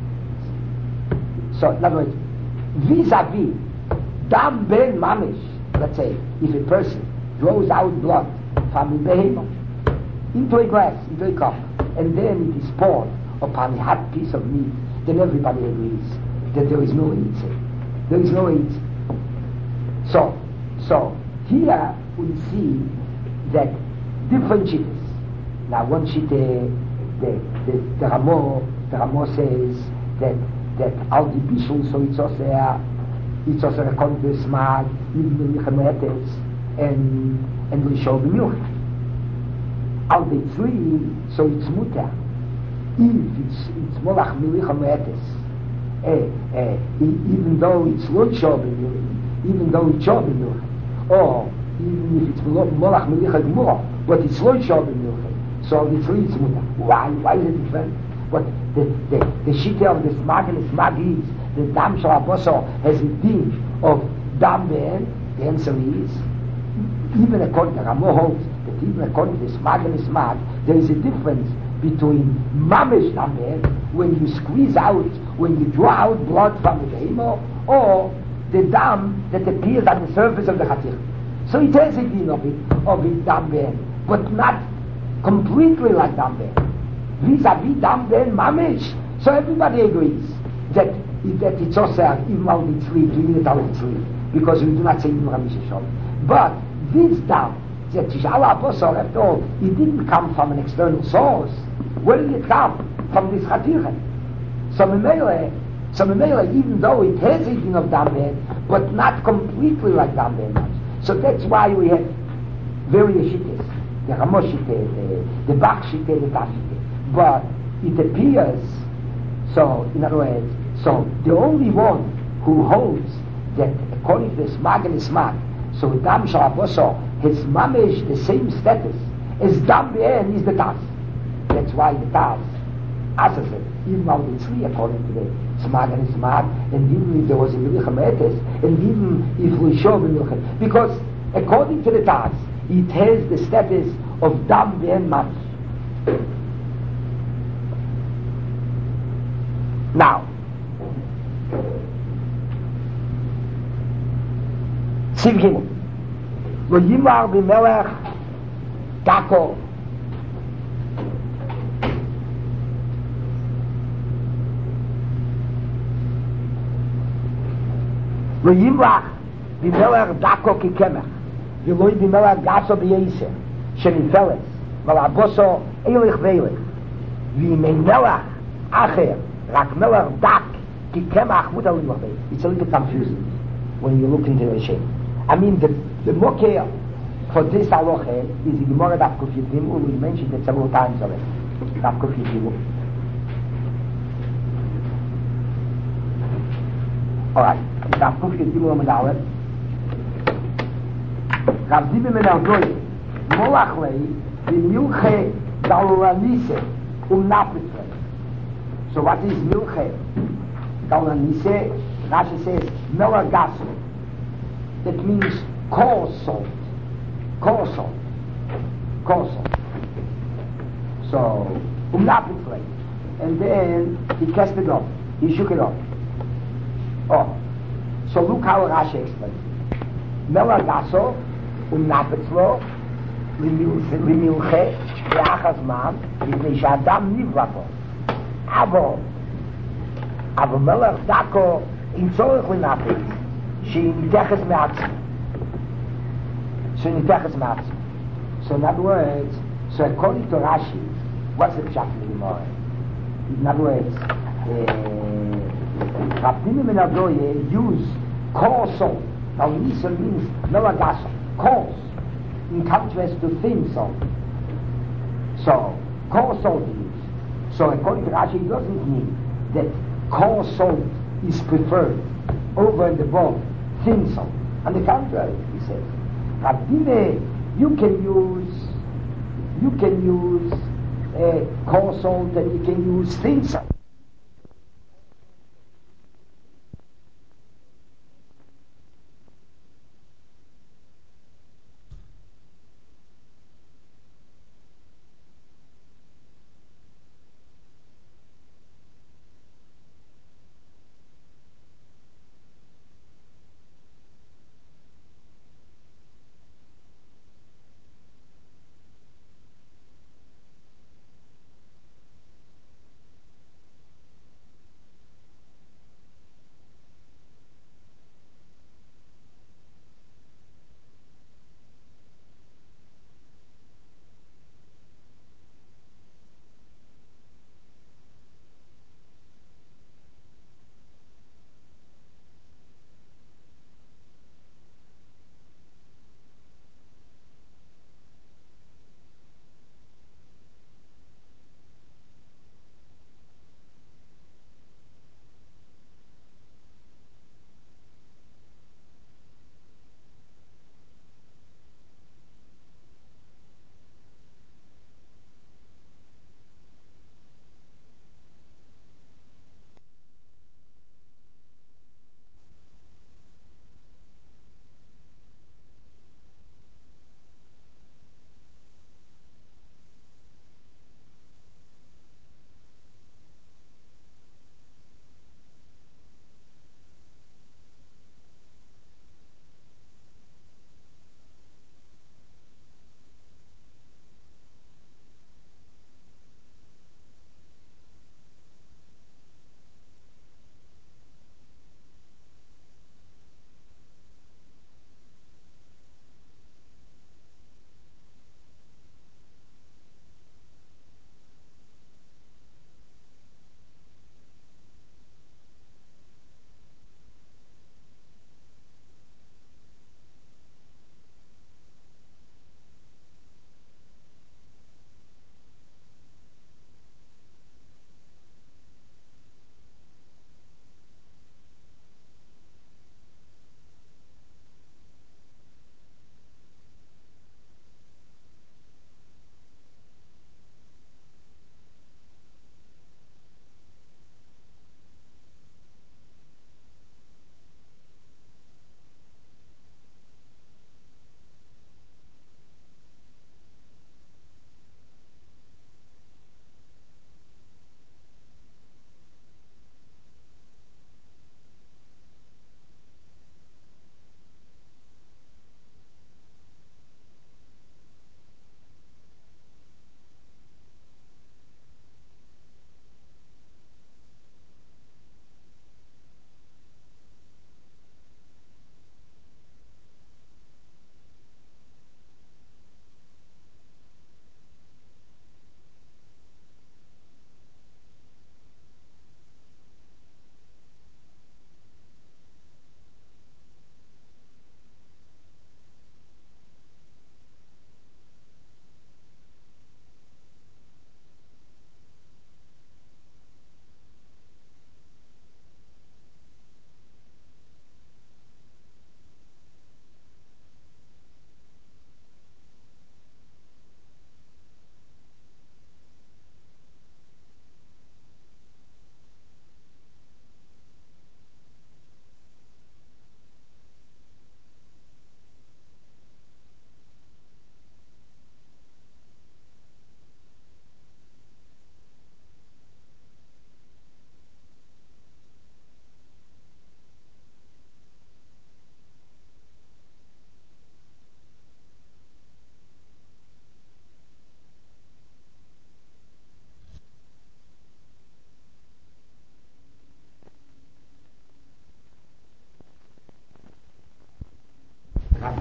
Speaker 1: So, in other words, vis-a-vis, Dam Ben Mamish, let's say, if a person draws out blood from a behemoth into a glass, into a cup, and then it is poured upon a hot piece of meat, then everybody agrees that there is no eat. There is no eat. So here we see that different shittas. Now one shitta, the Ramah says that that all the bishul, so it's also a congress mag, even the Milchemetes, and we show the milk. All the three, so it's mutter. If it's molach Milchemetes, even though it's not shobin, even though it's shobin milk, or even if it's molach Milchemetes more, but it's not shobin milk. So the three is mutter. Why is it different? But the shita of the smag and the smag is the dam shal aboso has a din of dam ben. The answer is even according to Ramo holds that even according to the smag and the smag there is a difference between mamish dam ben, when you squeeze out, when you draw out blood from the behemoth, or the dam that appears on the surface of the chatir. So it has a din of it dam ben, but not completely like dam ben. Vis-a-vis dam ben mamish. So everybody agrees that it's also even while it's sleep, we need it out of sleep, because we do not say even Ramisha Shol. But this dam, that Tishala Apostle, after all, it didn't come from an external source. Where did it come? From this Chatirah. So Memele, even though it has a thing of dam ben, but not completely like dam ben. So that's why we have various shittas. The Ramosh Shittah, the Bach Shittah, the Taf Shittah. But it appears, so in other words, so the only one who holds that according to the smag and the smag, so dam shal aboso has mamish the same status as dam ben is the tas. That's why the tas, as I said, even though it's three according to the smag and the smag, and even if there was a milchemetes, and even if we show the milchem, because according to the tas, it has the status of dam ben mamish. Now, Siv Gimel, Lo Yimar b'Melech Dako, Lo Yimar b'Melech Dako kikemech, V'lo b'Melech Gaso b'Yeiser, Shenifeles, V'laboso Eilich V'Eilich, V'imei Melech Acher, Rak Melech Dak kikemach Mutal Limachbei. It's a little bit confusing when you look into the shape. I mean, the mokeh for this halacha is the Gemara Daf Kuf Yud Gimel. We mentioned it several times already. Daf Kuf Yud Gimel. All right. Daf Kuf Yud Gimel Amud Aleph. Rav Zibim ben Ardoye Molach lei b'milche Dalanise Napitre. So what is milche Dalanise? Rashi says Melagaso. That means coarse salt. So, napitre. And then he cast it off. He shook it off. Oh. So look how Rashi explains. Melagaso, napitre, limilche, le'achazman, mipnei she'adam nivra bo. אבל מלך דקו עם צורך לנפץ שהיא ניתחת מעצמה. So in other words, so according to Rashi, what's the pshat in the Gemara? In other words, Rabbinim and Adoye use coarse salt. Now Nisa means melagaso, coarse, in contrast to thin salt. So coarse salt is used. So according to Rashi, it doesn't mean that coarse salt is preferred over and above thin salt. On the contrary, he says, Rabbinim, you can use coarse salt and you can use thin salt.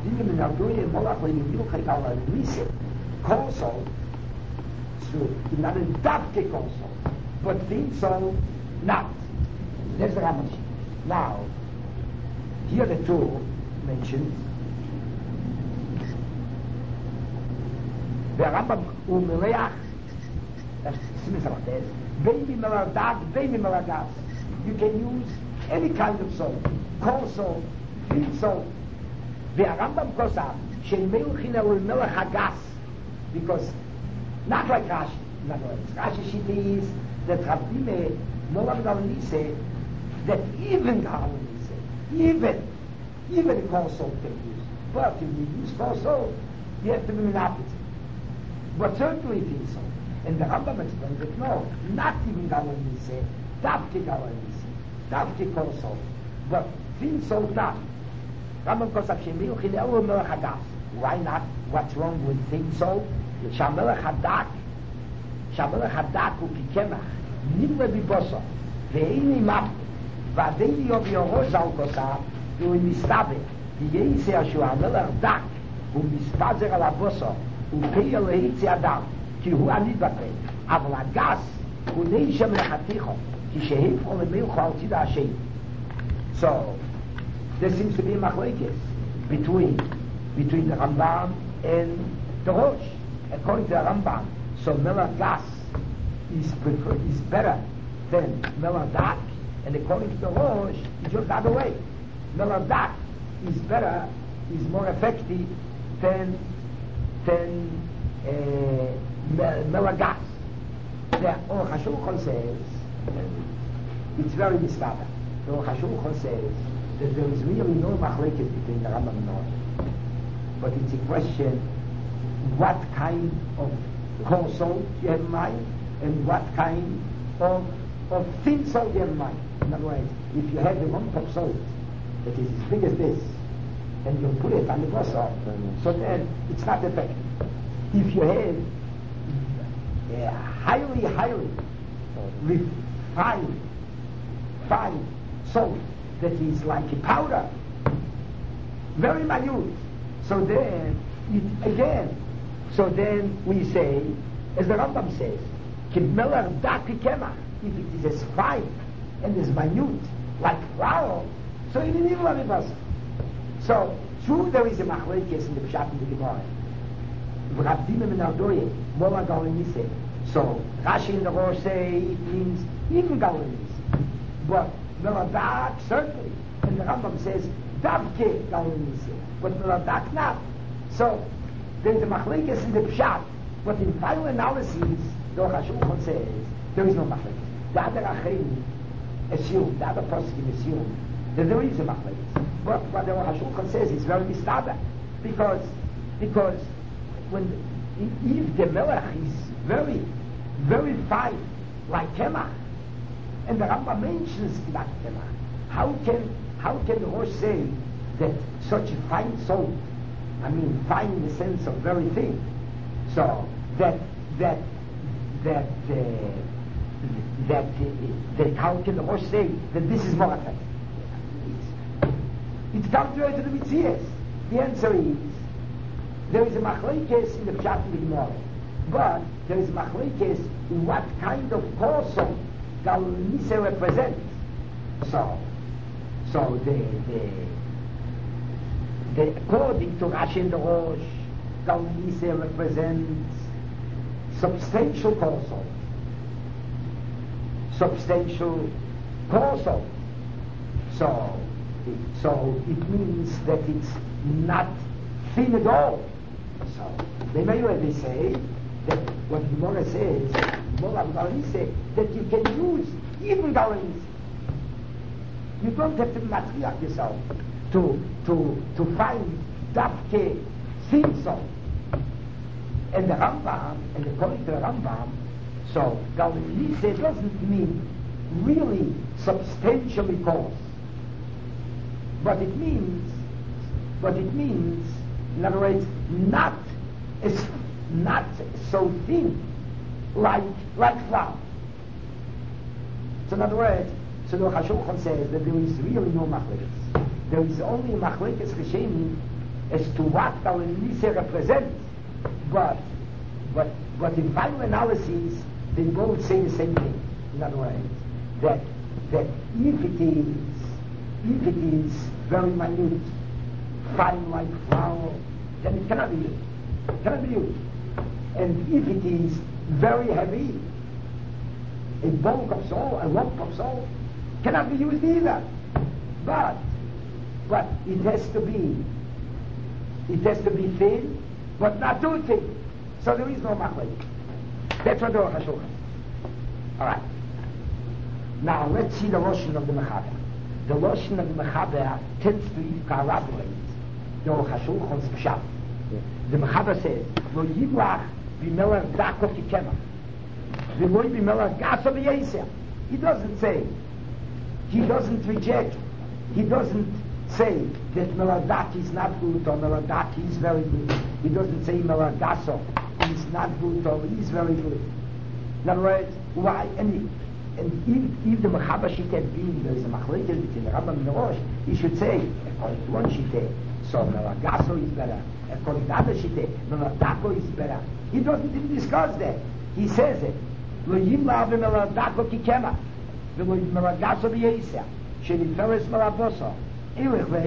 Speaker 1: Dinge mit Ardoye Molach in Milchait al Nise. Kosol, so not a Davke Kosol, but think so not. There's the Rambam. Now, here the two mentioned the Rambam Umeleach, baby Meladag, baby Melagas. You can use any kind of salt, coarse salt, thin salt. The Rambam goes up, Shemelchin el Melech Hagas, because not like Rashi. In other words, Rashi Shita is that Rabbime Molam Galani say that even Galani say, even coarse salt can use. But if you use coarse salt, you have to be monopolized. But certainly thin salt. And the Rambam explains that no, not even Galani say, Davke Galani say, Davke coarse salt, but thin salt not. Rambam goes up, Shemelchin el Melech Hagas. Why not? What's wrong with thin salt? Shamelech Hadak ukikemach nivle biboso ve'ini mapte v'adei yov yoroz al kosav u'imistabe v'yeise ashu hamelech dak u'mispazer al aboso u'pei lehitzi adam ki hu anid bate aval hagas u'neishem lechaticho ki shehifro lemilcho al tzida Hashem. So there seems to be a machlekes between the Rambam and the Rosh. According to the Rambam, so Melech Gas is better than Melech Dak, and according to the Rosh, it's just the other way. Melech Dak is better, is more effective than Melech Gas. The Or HaShulchan says, it's very mistada. The Or HaShulchan says that there is really no machlekes between the Rambam and the Rosh, but it's a question what kind of coarse salt you have in mind and what kind of thin salt you have in mind. In other words, if you have a lump of salt that is as big as this and you put it on the basar, so then it's not effective. If you have highly refined fine salt that is like a powder, very minute, so then so then we say, as the Rambam says, Kimelech Daki Kemach, if it is as fine and as minute, like flour, so you need love it. So, true, there is a machlekes in the Pshat and the Gemara. V'rabdim and Ardoye, Mola Galanise. So, Rashi and the Rosh say it means even Galanise. But Meladak, certainly. And the Rambam says, Davke Galanise. But Meladak not. So, there is a machlekes in the Pshat, but in final analysis, the HaShulchan says, there is no machlekes. The other Achim assume, the other poskim assume, that there is a machlekes. But what the HaShulchan says is very mistada, because when if the melech is very, very fine, like Kemach, and the Rambam mentions that Kemach, how can the Rosh say that such a fine salt, I mean, fine in the sense of very thin. So that how can the Rosh say that this is more effective? It's contrary to the Mitzias. The answer is there is a machlekes in the Pshat and the Gemara, but there is a machlekes in what kind of person Galanise represents. So according to Rashi and the Rosh, Galanise represents substantial causal. So it means that it's not thin at all. So they say that what Gemara says, Galanise, that you can use even Galanise. You don't have to matriach yourself to find Davke thin salt. And the Rambam, and according to the Rambam, so Galanise doesn't mean really substantially coarse, but it means, in other words, not so thin like flour. So in other words, so the HaShulchan says that there is really no machlekes. There is only a machlekes Rishonim as to what Kalanisa represents, but in final analysis, they both say the same thing. In other words, that if it is very minute, fine like flour, then it cannot be used. It cannot be used. And if it is very heavy, a bulk of salt, a lump of salt, cannot be used either. But it has to be thin, but not too thin. So there is no machlek. That's what the Aruch HaShulchan. All right. Now let's see the Lashon of the Mechaber. The Lashon of the Mechaber tends to corroborate the Aruch HaShulchan's pshat. The Mechaber says, "Lo yidlach b'melech dako kikemach, v'lo b'melech gaso b'yeser." He doesn't say. He doesn't reject. He doesn't say that meladaki is not good or meladaki is very good. He doesn't say melagaso is not good or is very good. In other words, why? And if the Mechaber Shita had been, there is a machlekes between the Rambam and the Rosh, he should say, according to one Shita, so melagaso is better. According to other Shita, meladako is better. He doesn't even discuss that. He says it. Lo yimla v'meladako kikema, v'lo melagaso b'yeser, sheniferes melaboso. So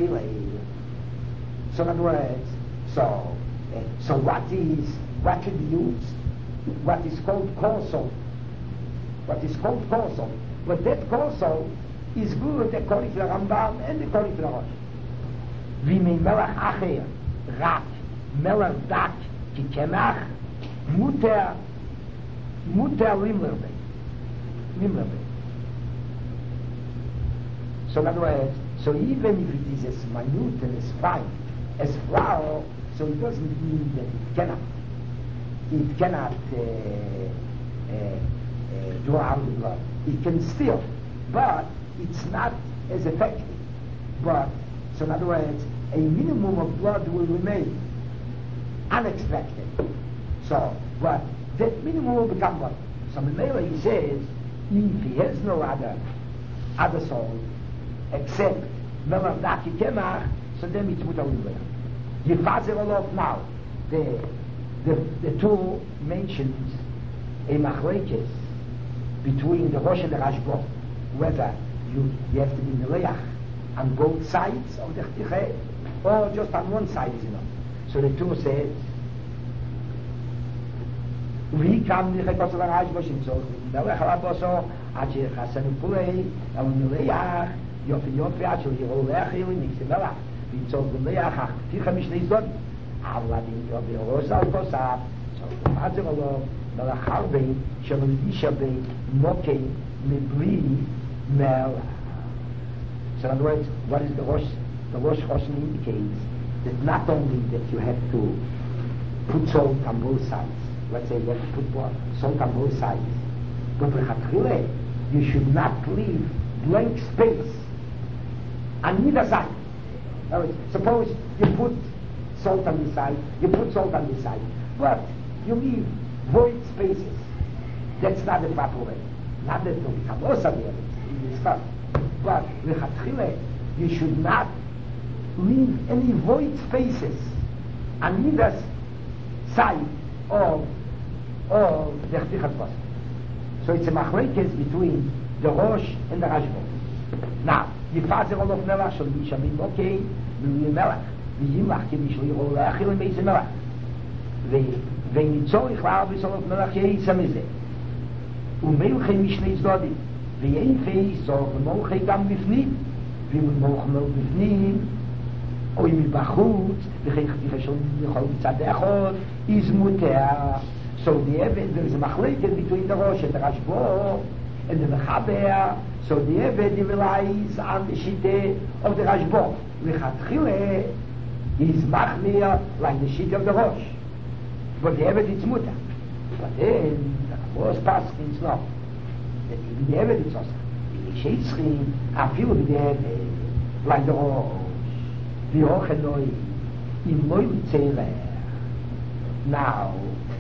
Speaker 1: in other words, so what should be used? What is called korsel. What is called korsel. But that korsel is good according to the Rambam and according to the Rosh. V'mei melech acher rak melech dak kikemach muter limlerbe. So in other words, so even if it is as minute and as fine as flour, so it doesn't mean that it cannot draw out the blood. It can still, but it's not as effective. But, so in other words, a minimum of blood will remain unexpected. So, but that minimum will become blood. So Mimela, he says, if he has no other salt, except melech daki kemach, so then it's mutar limler. Yifazer olof now. The two mentions a machlekes between the Rosh and the Rashba, whether you have to be meleach on both sides of the chtiche, or just on one side is enough. So the two says, we come to the Rashba shimzot melech raboso ad shechasenu kulei el meleach יופי עד שהוא יראו לאחיו נקסי מלח ויצור גמליח אך תיכה משני זדות אבל יובי ראש על כוסף מה זה לא מלח הרבה שמלבישה במוקי מבלי מלח. So in other words, what is the Rosh Choshon indicates that not only that you have to put salt on both sides, let's say you have to put salt on both sides, but you should not leave blank space on either side. Suppose you put salt on this side, you put salt on this side, but you leave void spaces. That's not the proper way. Not that it will become also there, in this stuff. But you should not leave any void spaces on either side of the Chtichat Kosov. So it's a machlekes between the Rosh and the Rashba. Now, Yifazer olof melach shel mishamim okay, v'yim melach, v'yim lach k'mish li'ro le'achil me'ez melach, v'nitzorich la'avis olof melach ye'isa mizeh, u'meilchei mishnei zdodim, v'yeifei zor v'molchei gam bifnim, v'molch mel bifnim, oy mibachutz, v'chei chticha shel yichol b'tzad echod, is muter. So there is a machlekes between the Rosh and the Rashba and the Mechaber. So the Eved relies on the Shite of the Rashba. Lechatchile is machmir like the Shite of the Rosh. But the Eved is muter. But then the most paskins no. That even the Eved is also. The Sheitzchi are filled with the Eved like the Rosh. V'hochenoi im loy tzeiler. Now,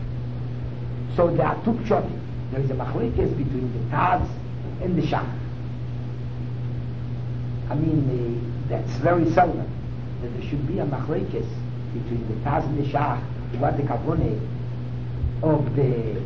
Speaker 1: so there are two pshatim. There is a machlekes between the Taz and the Shach. I mean, that's very seldom that there should be a machlekes between the Taz and the Shach, what the Kavone of the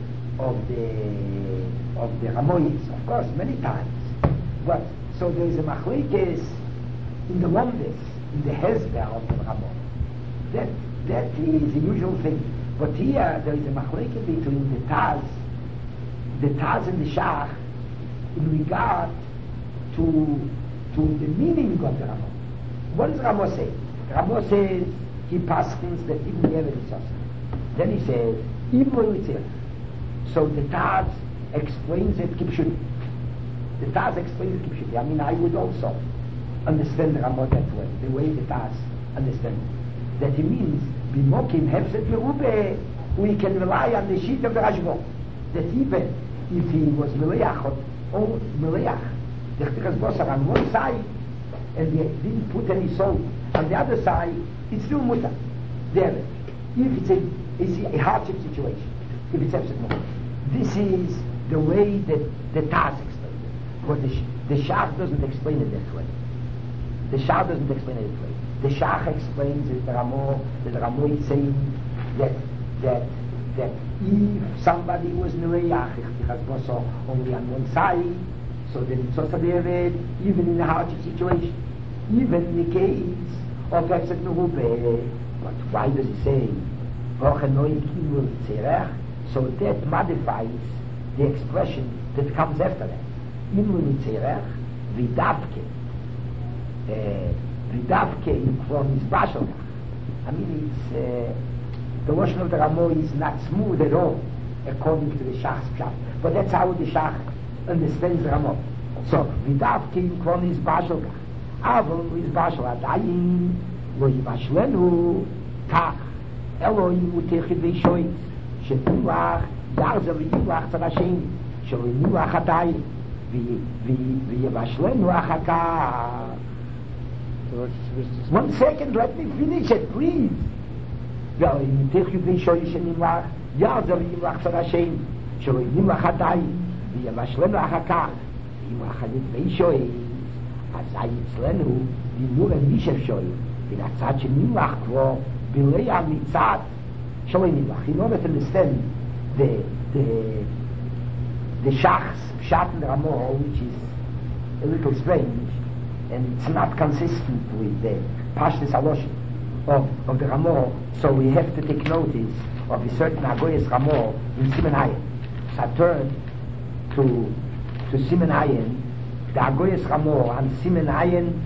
Speaker 1: Ramoyis, of course, many times. But so there is a machlekes in the Lomdes, in the Hezber of the Ramon. That is the usual thing. But here there is a machlekes between the Taz and the Shach in regard to the meaning of the Ramon. What does Ramon say? Ramon says he paskins that even the evidence is. Then he says, even it's so the Taz explains it Kipshuti. The Taz explains it Kipshuti. I mean, I would also understand the Ramon that way, the way the Taz understands it. That he means, Bimokim Hefset Merube, we can rely on the sheet of the Rashbo. That even if he was Meleach or Meleach, the Chtichas on one side, and they didn't put any salt on the other side, it's still mutter. There, if it's a hardship situation, if it's Hefset Merube. This is the way that the Taz explains it. But the Shach doesn't explain it that way. The Shach doesn't explain it that way. The Shach explains it, the Ramo is saying that if somebody was Nereach, only on one side, so then it's also there, even in a hardship situation, even in the case of Hefset Merube. But why does he say, so that modifies the expression that comes after that. Vidavke in Klon is Bashalach. I mean, it's the Lashon of the Ramo is not smooth at all according to the Shach's pshat. But that's how the Shach understands the Ramo. So Vidavke in Klon is Bashalach. Avon is Bashalach. Dayin lo yivashlenu kach Elohim utechid veishoyz שתנוח יעזר ויבלח צד השני שלא ינוח עדיין ויבשלנו אחר כך. 1 second, let me finish it, please. ואם תחי וישוי שנמלח יעזר ויבלח צד השני שלא ינוח עדיין ויבשלנו אחר כך. אם החלית וישוי אז אצלנו דיבור על מישב שוי בין הצד שנמלח כבר בלע מצד in order to understand the Shach's Pshat and Ramo, which is a little strange and it's not consistent with the Pashtus Haloshin of the Ramo, so we have to take notice of a certain Agoyas Ramo in Siman Ayin. So I turn to Siman Ayin, the Agoyas Ramo and Siman Ayin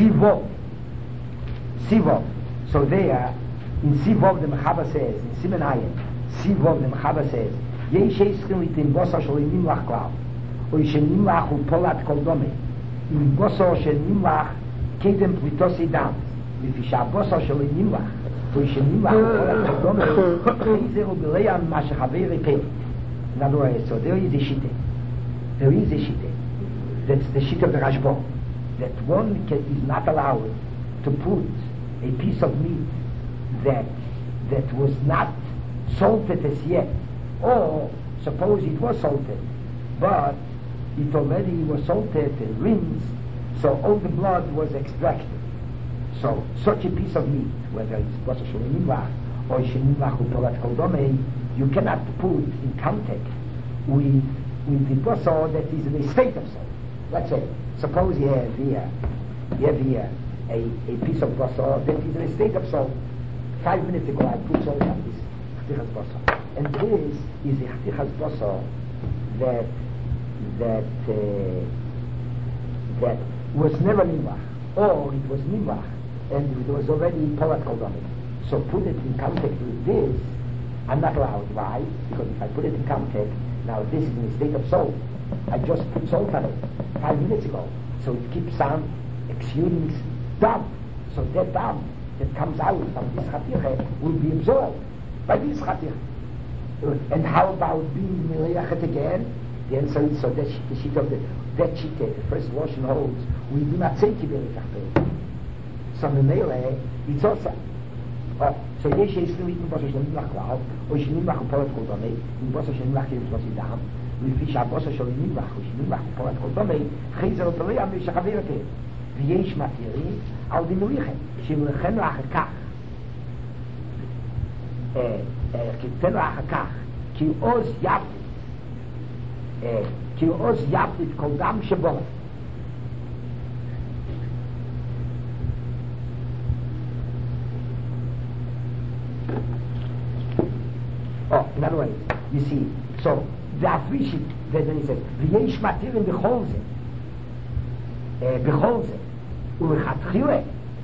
Speaker 1: Sivo. So there in Sivov the Mechaba says, in Siman Ayin, Sivov the Mechaba says, Yesh Eschim Litin Bosa Shol Nimlach Klav, Oy Shenimlach U Polat Kol Dome, In Bosa Shenimlach Kedem Plitosi Dam, Lifisha Bosa Shol Nimlach, Oy Shenimlach U Polat Kol Dome, Eizer U Bileyan Ma Shechavei Repeit. In other words, so there is a shite. There is a shite. That's the shite of the Rashbo. That one is not allowed to put a piece of meat that was not salted as yet, or suppose it was salted, but it already was salted and rinsed, so all the blood was extracted. So such a piece of meat, whether it's basa shenimlach or shenimlach upolat kol dome, you cannot put in contact with the basa that is in a state of salt. Let's say, suppose you have here a piece of basa that is in a state of salt. 5 minutes ago I put salt on this Chtichas Basa. And this is a Chtichas Basa that was never Nimlach, or it was Nimlach and it was already Polat Kol Dome. So put it in contact with this, I'm not allowed. Why? Because if I put it in contact, now this is in a state of salt. I just put salt on it 5 minutes ago. So it keeps on exuding dam. So that dam that comes out from this chatiche will be absorbed by this chatiche. And how about being meleachet again? The answer is so that the sheet of that sheet, the first Lashon holds, we do not say kibeli kachpei. So memele, it's also. So yesh yisrael itin bosa shenimlach klav, or shenimlach upolat kol dome, in bosa shenimlach kedem shlosi dam, לפי שהבוסה שלו נמלח, או שנמלח בפורט כל דומי, חייזר אותו לא יאמר שחבר יותר. ויש מתירים על דינוריכם, שימלכנו אחר כך. כתן לו אחר כך, כי עוז יפליט כל דם שבו. In other words, you see, so the Afrishit, then he says, ויש מתירים בכל זה, ולכתחילה,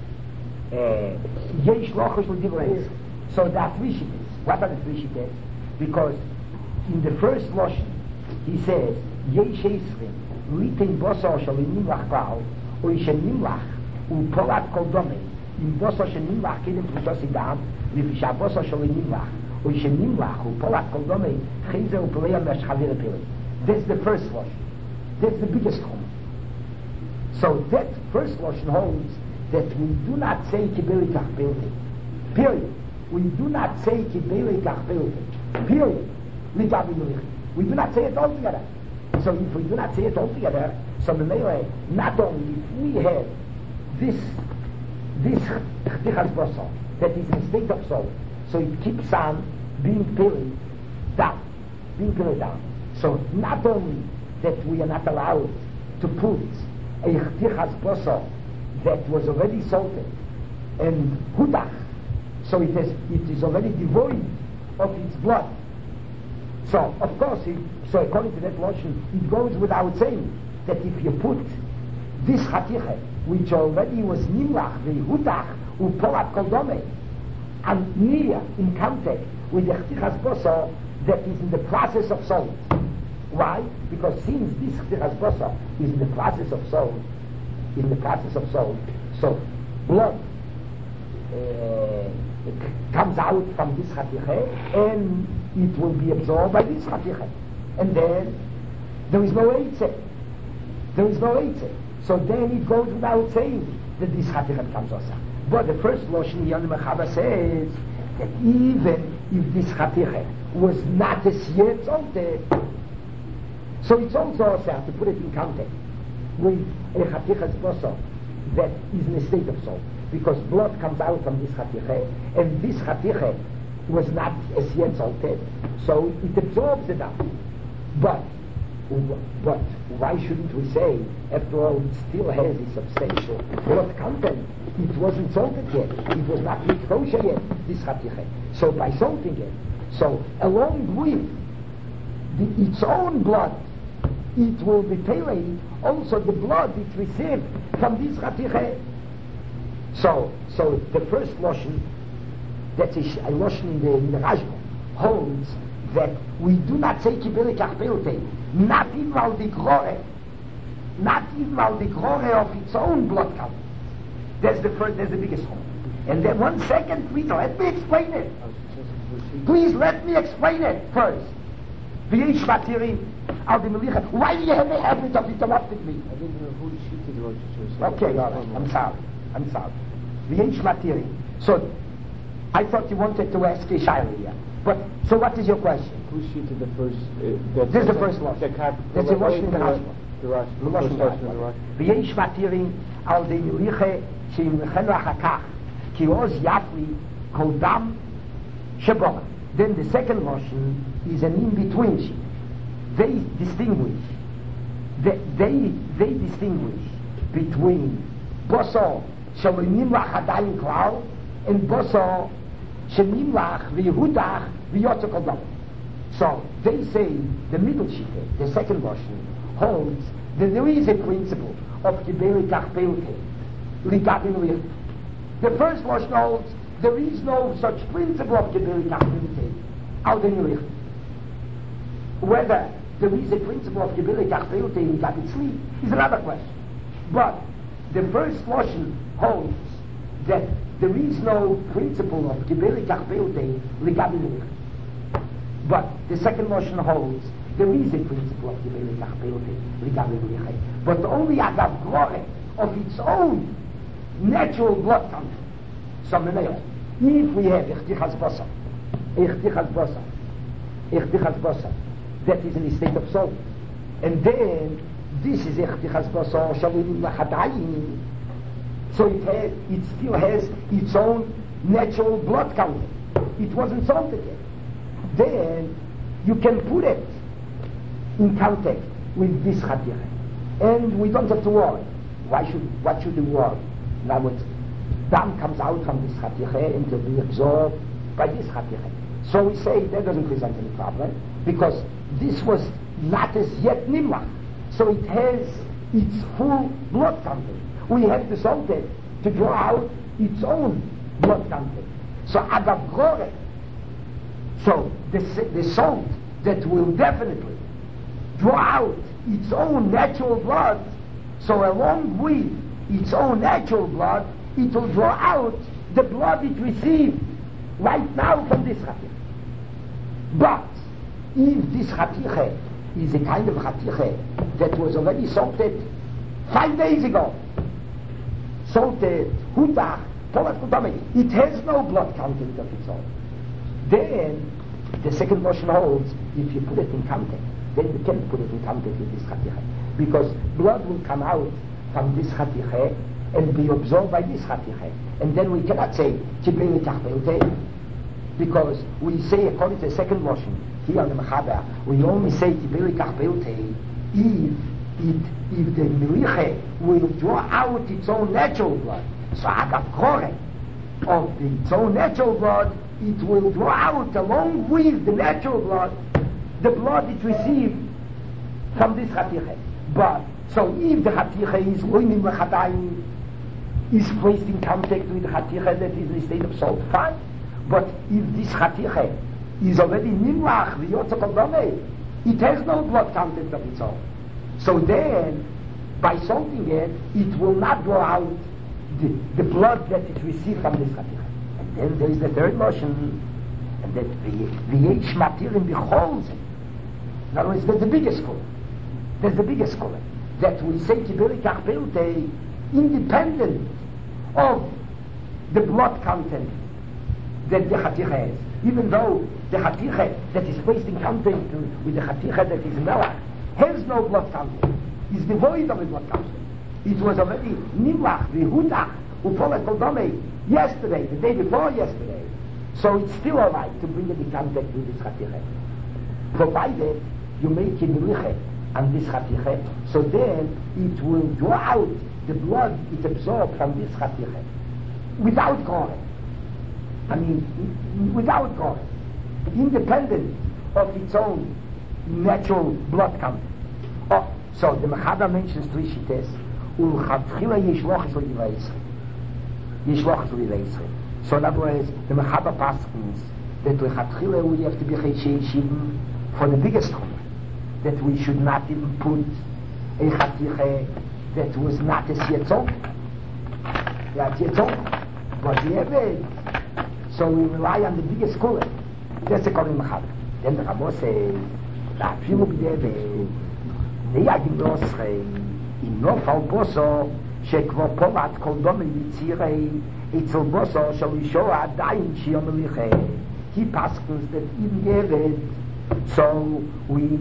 Speaker 1: יש לוחש לדברי. So the Afrishit is, what are the Afrishit is? Because in the first Loshen, he says, יש עשרים, ליתן בוסו של נמלח כלל, או שנמלח, ופולת כל דומה, עם בוסו שנמלח קדם פרוטוסי דם, לפי שהבוסו של נמלח, או שנמלח, ופולת כל דומה, חייזה ופוליה מהשחביר הפילי. That's the first Loshen. That's the biggest one. So that first Loshen holds that we do not say kibeli kachbelte. Period. We do not say kibeli kachbelte. Period. We do not say it altogether. So if we do not say it altogether, so not only if we have this chtichas basar that is in a state of soul, so it keeps on being peeled down. So not only that we are not allowed to put a chtichas basar that was already salted and hudach, so it is already devoid of its blood. So of course, so according to that lotion, it goes without saying that if you put this chatiche, which already was nimlach, the hudach, upolat koldome, and near in contact with the chtichas basar that is in the process of salt. Why? Because since this chtichas basar is in the process of salt, so blood it comes out from this chatiche and it will be absorbed by this chatiche, and then there is no eitzeh. So then it goes without saying that this chatiche becomes osa. But the first Loshen Yonim Mechaba says that even if this chatiche was not as yet salted, so it's also osa to put it in context with a chatichas basar that is in a state of salt, because blood comes out from this chatiche, and this chatiche was not as yet salted, so it absorbs it up. But why shouldn't we say, after all, it still has a substantial blood content? It wasn't salted yet. It was not made kosher yet, this chatiche. So by salting it, so along with its own blood, it will be paying also the blood it received from this chatiche. So the first Loshen, that is a Loshen in the Rashba, holds that we do not say kibeli kachbelte, not even al the glory of its own blood count. That's the biggest one. And then 1 second, please let me explain it. Please let me explain it first. Why do you have the habit of interrupting me?
Speaker 2: I didn't know who she wrote to.
Speaker 1: Okay, all right. I'm sorry. So, I thought you wanted to ask a shaila here. But, so what is your question?
Speaker 2: Who she to the first...
Speaker 1: this is the first one. That's the Loshen in the Rashba.
Speaker 2: The Loshen in the Rashba.
Speaker 1: ויש מתירים על די מליחה שימלחנו אחר כך כי עוז יפלי כל דם שבו. Then the second Loshen is an in-between sheet. They distinguish between Boso Shalonimlach Hadayin Klau and Boso Shalonimlach V'Yehudach V'Yotzok Adam. So they say the middle sheet, the second Loshen, holds that there is a principle of Kibeli Kachbelte Ligabin Lich. The first Loshen holds there is no such principle of Kibeli Kachbelte Aldin Lich. Whether there is a principle of Kibeli Kachbelte in Ligabin Lich is another question. But the first Loshen holds that there is no principle of Kibeli Kachbelte Ligabin Lich. But the second Loshen holds there is a principle of Kibeli Kachbelte Ligabin Lich. But only Agav Glory of its own natural blood content. So if we have Ichtichas Basar, that is in a state of soul, and then this is Ichtichas Basar Shalim Lachadayin, so it still has its own natural blood content. it wasn't salted yet. Then you can put it in contact with this chatiche. And we don't have to worry. What should we worry? Now dam comes out from this chatiche and will be absorbed by this chatiche. So we say that doesn't present any problem because this was not as yet nimlach. So it has its full blood content. We have to salt it to draw out its own blood content. So agav gore. So the salt that will definitely draw out its own natural blood, so along with its own natural blood, it will draw out the blood it received right now from this chatiche. But if this chatiche is a kind of chatiche that was already salted 5 days ago, salted, hutach, it has no blood content of its own. Then the second motion holds, if you put it in contact, then you can't put it in contact with this chatiche, because blood will come out from this chatiche and be absorbed by this chatiche, and then we cannot say kibeli tachbelte, because we say according to the second motion here on the Mechaber, we only say kibeli tachbelte if the miliche will draw out its own natural blood. So agav kore of its own natural blood, it will draw out along with the natural blood the blood it received from this chatiche. But so if the chatiche is loinim lechadayim, is placed in contact with the chatiche that is in a state of salt, fine. But if this chatiche is already nimlach v'yotza kol dameh, it has no blood content of its own. So then, by salting it, it will not draw out the blood that it received from this chatiche. And then there is the third motion, and that v'yesh matirim b'chol. In other words, there's the biggest school. There's the biggest school that we say kibeli kachbelte, independent of the blood content that the chatiche has. Even though the chatiche that is placed in contact with the chatiche that is melach has no blood content, is devoid of a blood content. It was already nimlach, v'hutach, u'polet kol dameh, yesterday, the day before yesterday. So it's still alright to bring it in contact with this chatiche, provided you make a miliche on this chatiche, so then it will draw out the blood it absorbed from this chatiche without gore. I mean, without gore, independent of its own natural blood content. Oh, so the Mechaber mentions three shites. Ulchatchila yishlochis l'yivaisri. Yishlochis l'yivaisri. So in other words, the Mechaber paskins that ulchatchila we have to be cheshivim for the biggest chumrah, that we should not even put a chatiche that was not a sietzon. Yeah, sietzon, but the eved. So we rely on the biggest scholar. That's the Kohen Mechaber. Then the Rambam says, "La filu b'deved, neyagim l'osrei, im nofal boso, shekvo polat kol domei yitzirei, etzel boso shel yishoa adayin shiyom elichem." He paskins that in Eved, so we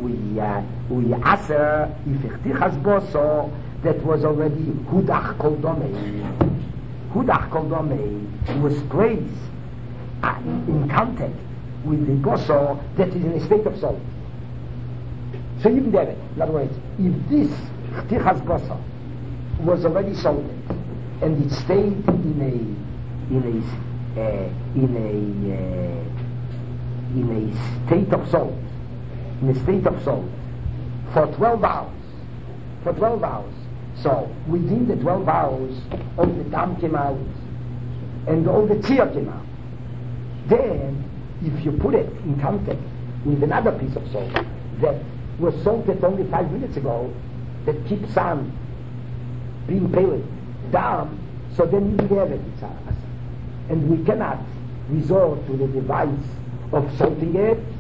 Speaker 1: aser ifechtichas boso that was already hudach kol domei. Hudach kol domei was placed in contact with the boso that is in a state of salt. So even there, in other words, if this chtichas boso was already salted and it stayed in a state of salt, for 12 hours, so within the 12 hours, all the dam came out and all the tear came out. Then, if you put it in contact with another piece of salt that was salted only 5 minutes ago, that keeps on being pellet down, so then you have it, and we cannot resort to the device of salting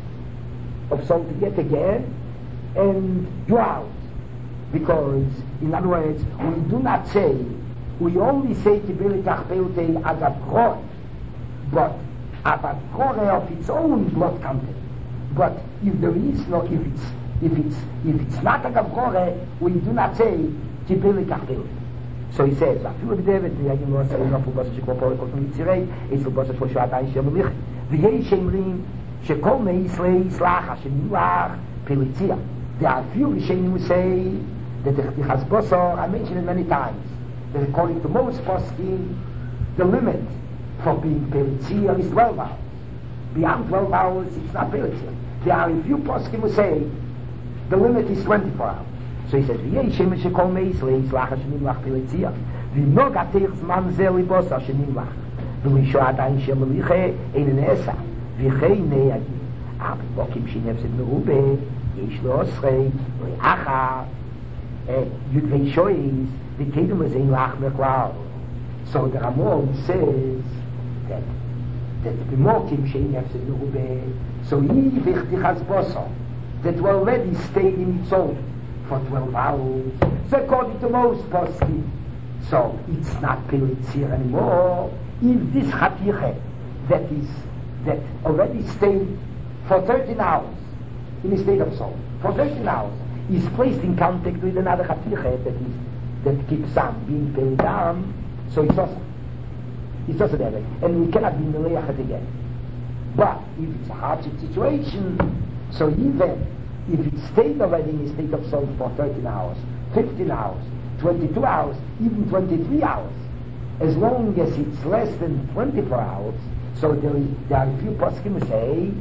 Speaker 1: it again and draw out, because in other words we only say kibeli tachbelte agav kore, but agav kore of its own blood content. But if there is no, if it's not agav kore, we do not say kibeli tachbelte. So he says, ויש אומרים שכל מישראל יסלח שנמלח פליציה. There are few Rishonim who say that the Chazbosor, I mentioned it many times, that according to most poskim, the limit for being Pelitzia is 12 hours. Beyond 12 hours, it's not Pelitzia. There are a few poskim who say the limit is 24 hours. So he says, ויש אומרים שכל מישראל יסלח שנמלח פליציה. ונוג התך זמן זה לבוסר שנמלח. ולשוע עדיין שמליחה אין נעשה. וכן נהגים. אבל בוקים שנפסד מרובה, יש לו עשרי, ואחר, יודבי שויס, ותדעו מזה אין לך מכלל. So the Ramon says that במוקים שנפסד מרובה, so if ich dich als Bosser, that will already stay in its own for 12 hours, so according to most poskim, so it's not Pelitzia anymore. If this Chatiche that already stayed for 13 hours in a state of soul, for 13 hours, is placed in contact with another Chatiche that keeps on being paid down, so it's also that way. And we cannot be Meleachet again. But if it's a hardship situation, so even if it stayed already in a state of soul for 13 hours, 15 hours, 22 hours, even 23 hours, as long as it's less than 24 hours, so there are a few poskim who say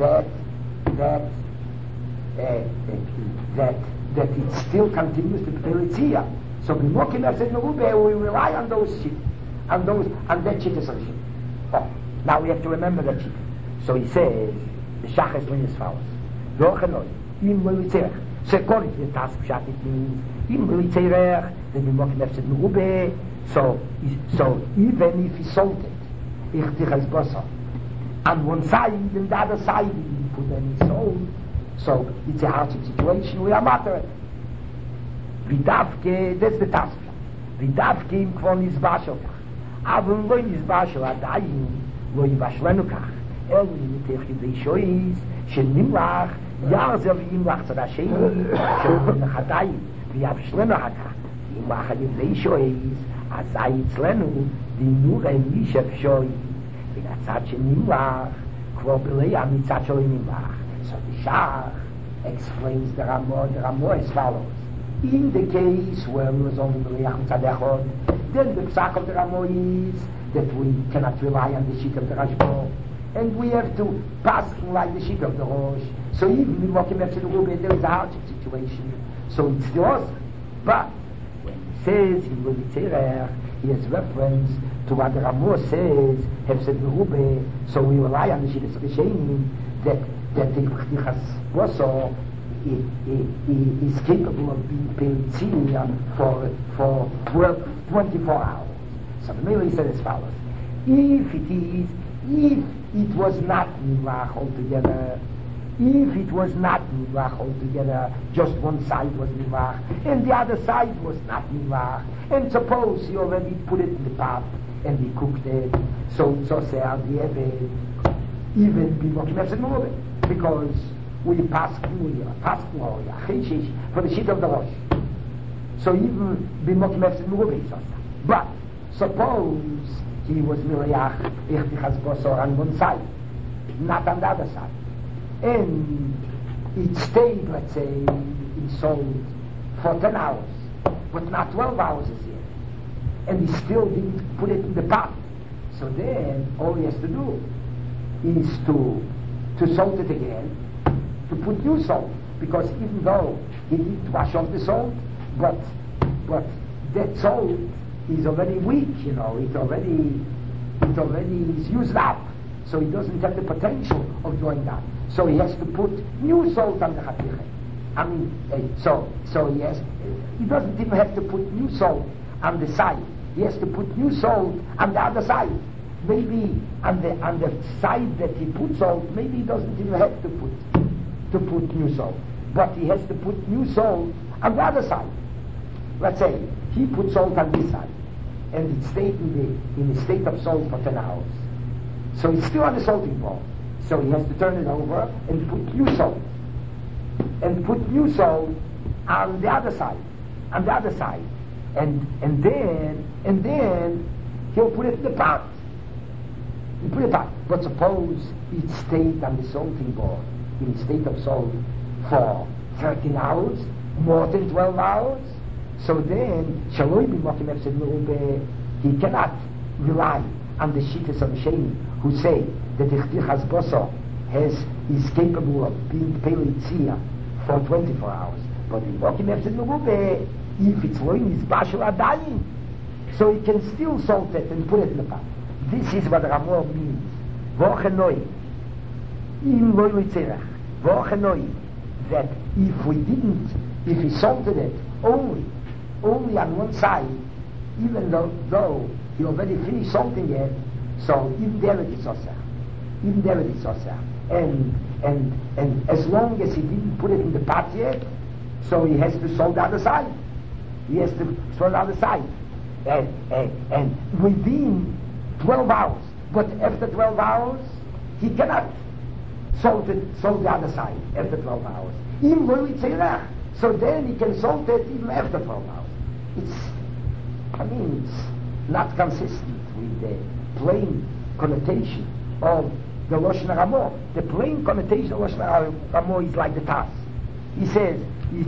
Speaker 1: that it still continues to be Pelitzia. So we rely on those sheep, on that sheep is a sheep. Oh, now we have to remember that sheep. So he says, the Shach is as follows. So according to the task Pshat, it means then we mock nefset merube. So even if he sold it, ich dich als Bosser, on one side and the other side he put them in sold. So it's a hardship situation. We are matter. Vidavke, that's the task. Vidavke im kvon izbashel kach. Aber lo izbashel adayin lo yibashlenu kach. Elu mitech yidei shoyis shenimlach יעזר וימלח צד השני שאומרים לחדיים ויבשלנו אחר ימלח על ידי שואיס אזי אצלנו דינור איש אפשוי ולצד שנמלח כבר בליה מצד שלו נמלח. So the Shach explains the Ramo as follows. In the case where we was only beliach mitzad echod, then the psak of the Ramo is that we cannot rely on the sheet of the Rashbo, and we have to pass like the sheet of the Rosh. So even in Mokim Efsed Rube, there is a hardship situation. So it's the Osir. But when he says in Levitzerech, he has reference to what the Ramah says, Efsed Rube, so we rely on the Shidduch Rishonim that the Chtichas Boso is capable of being Pelitzia for 24 hours. So the Mele said as follows. If it was not Nimlach altogether, if it was not Nimlach altogether, just one side was Nimlach, and the other side was not Nimlach, and suppose he already put it in the pot, and he cooked it, so say al the Eved, even Bimokim Efsed Merube, because we pass for the sheet of the Rosh. So even Bimokim Efsed Merube is also. But suppose he was Miriach, Ichtichas Bosor on one side, not on the other side. And it stayed, let's say, in sold for 10 hours, but not 12 hours as yet. And he still didn't put it in the pot. So then all he has to do is to salt it again, to put new salt, because even though he didn't wash off the salt, but that salt is already weak, it already is used up, so he doesn't have the potential of doing that. So he has to put new salt on the chatiche. He doesn't even have to put new salt on the side. He has to put new salt on the other side. Maybe on the side that he puts salt, maybe he doesn't even have to put new salt, but he has to put new salt on the other side. Let's say he put salt on this side, and it stayed in the state of salt for 10 hours. So it's still on the salting bowl. So he has to turn it over and put new salt. And put new salt on the other side. And then he'll put it in the pot. You put it back. But suppose it stayed on the salting board in a state of salt for 13 hours, more than 12 hours. So then, he cannot rely on the Shittas of Sheni, who say that the Chtichas Boso is capable of being Pelitzia for 24 hours. But in Mokim Efsed Merube, if it's loin is Bashal Adayin, so he can still salt it and put it in the pot. This is what Ramor means. Vochenoi, im loy litzerach. Vochenoi, that if he salted it only on one side, even though he already finished salting it, so even there it is osah. And as long as he didn't put it in the pot yet, so he has to salt the other side. And within 12 hours. But after 12 hours, he cannot salt the other side after 12 hours. So then he can salt it even after 12 hours. It's not consistent with the plain connotation of the Lashon Ramah. The plain connotation of Lashon Ramah is like the Tas. He says,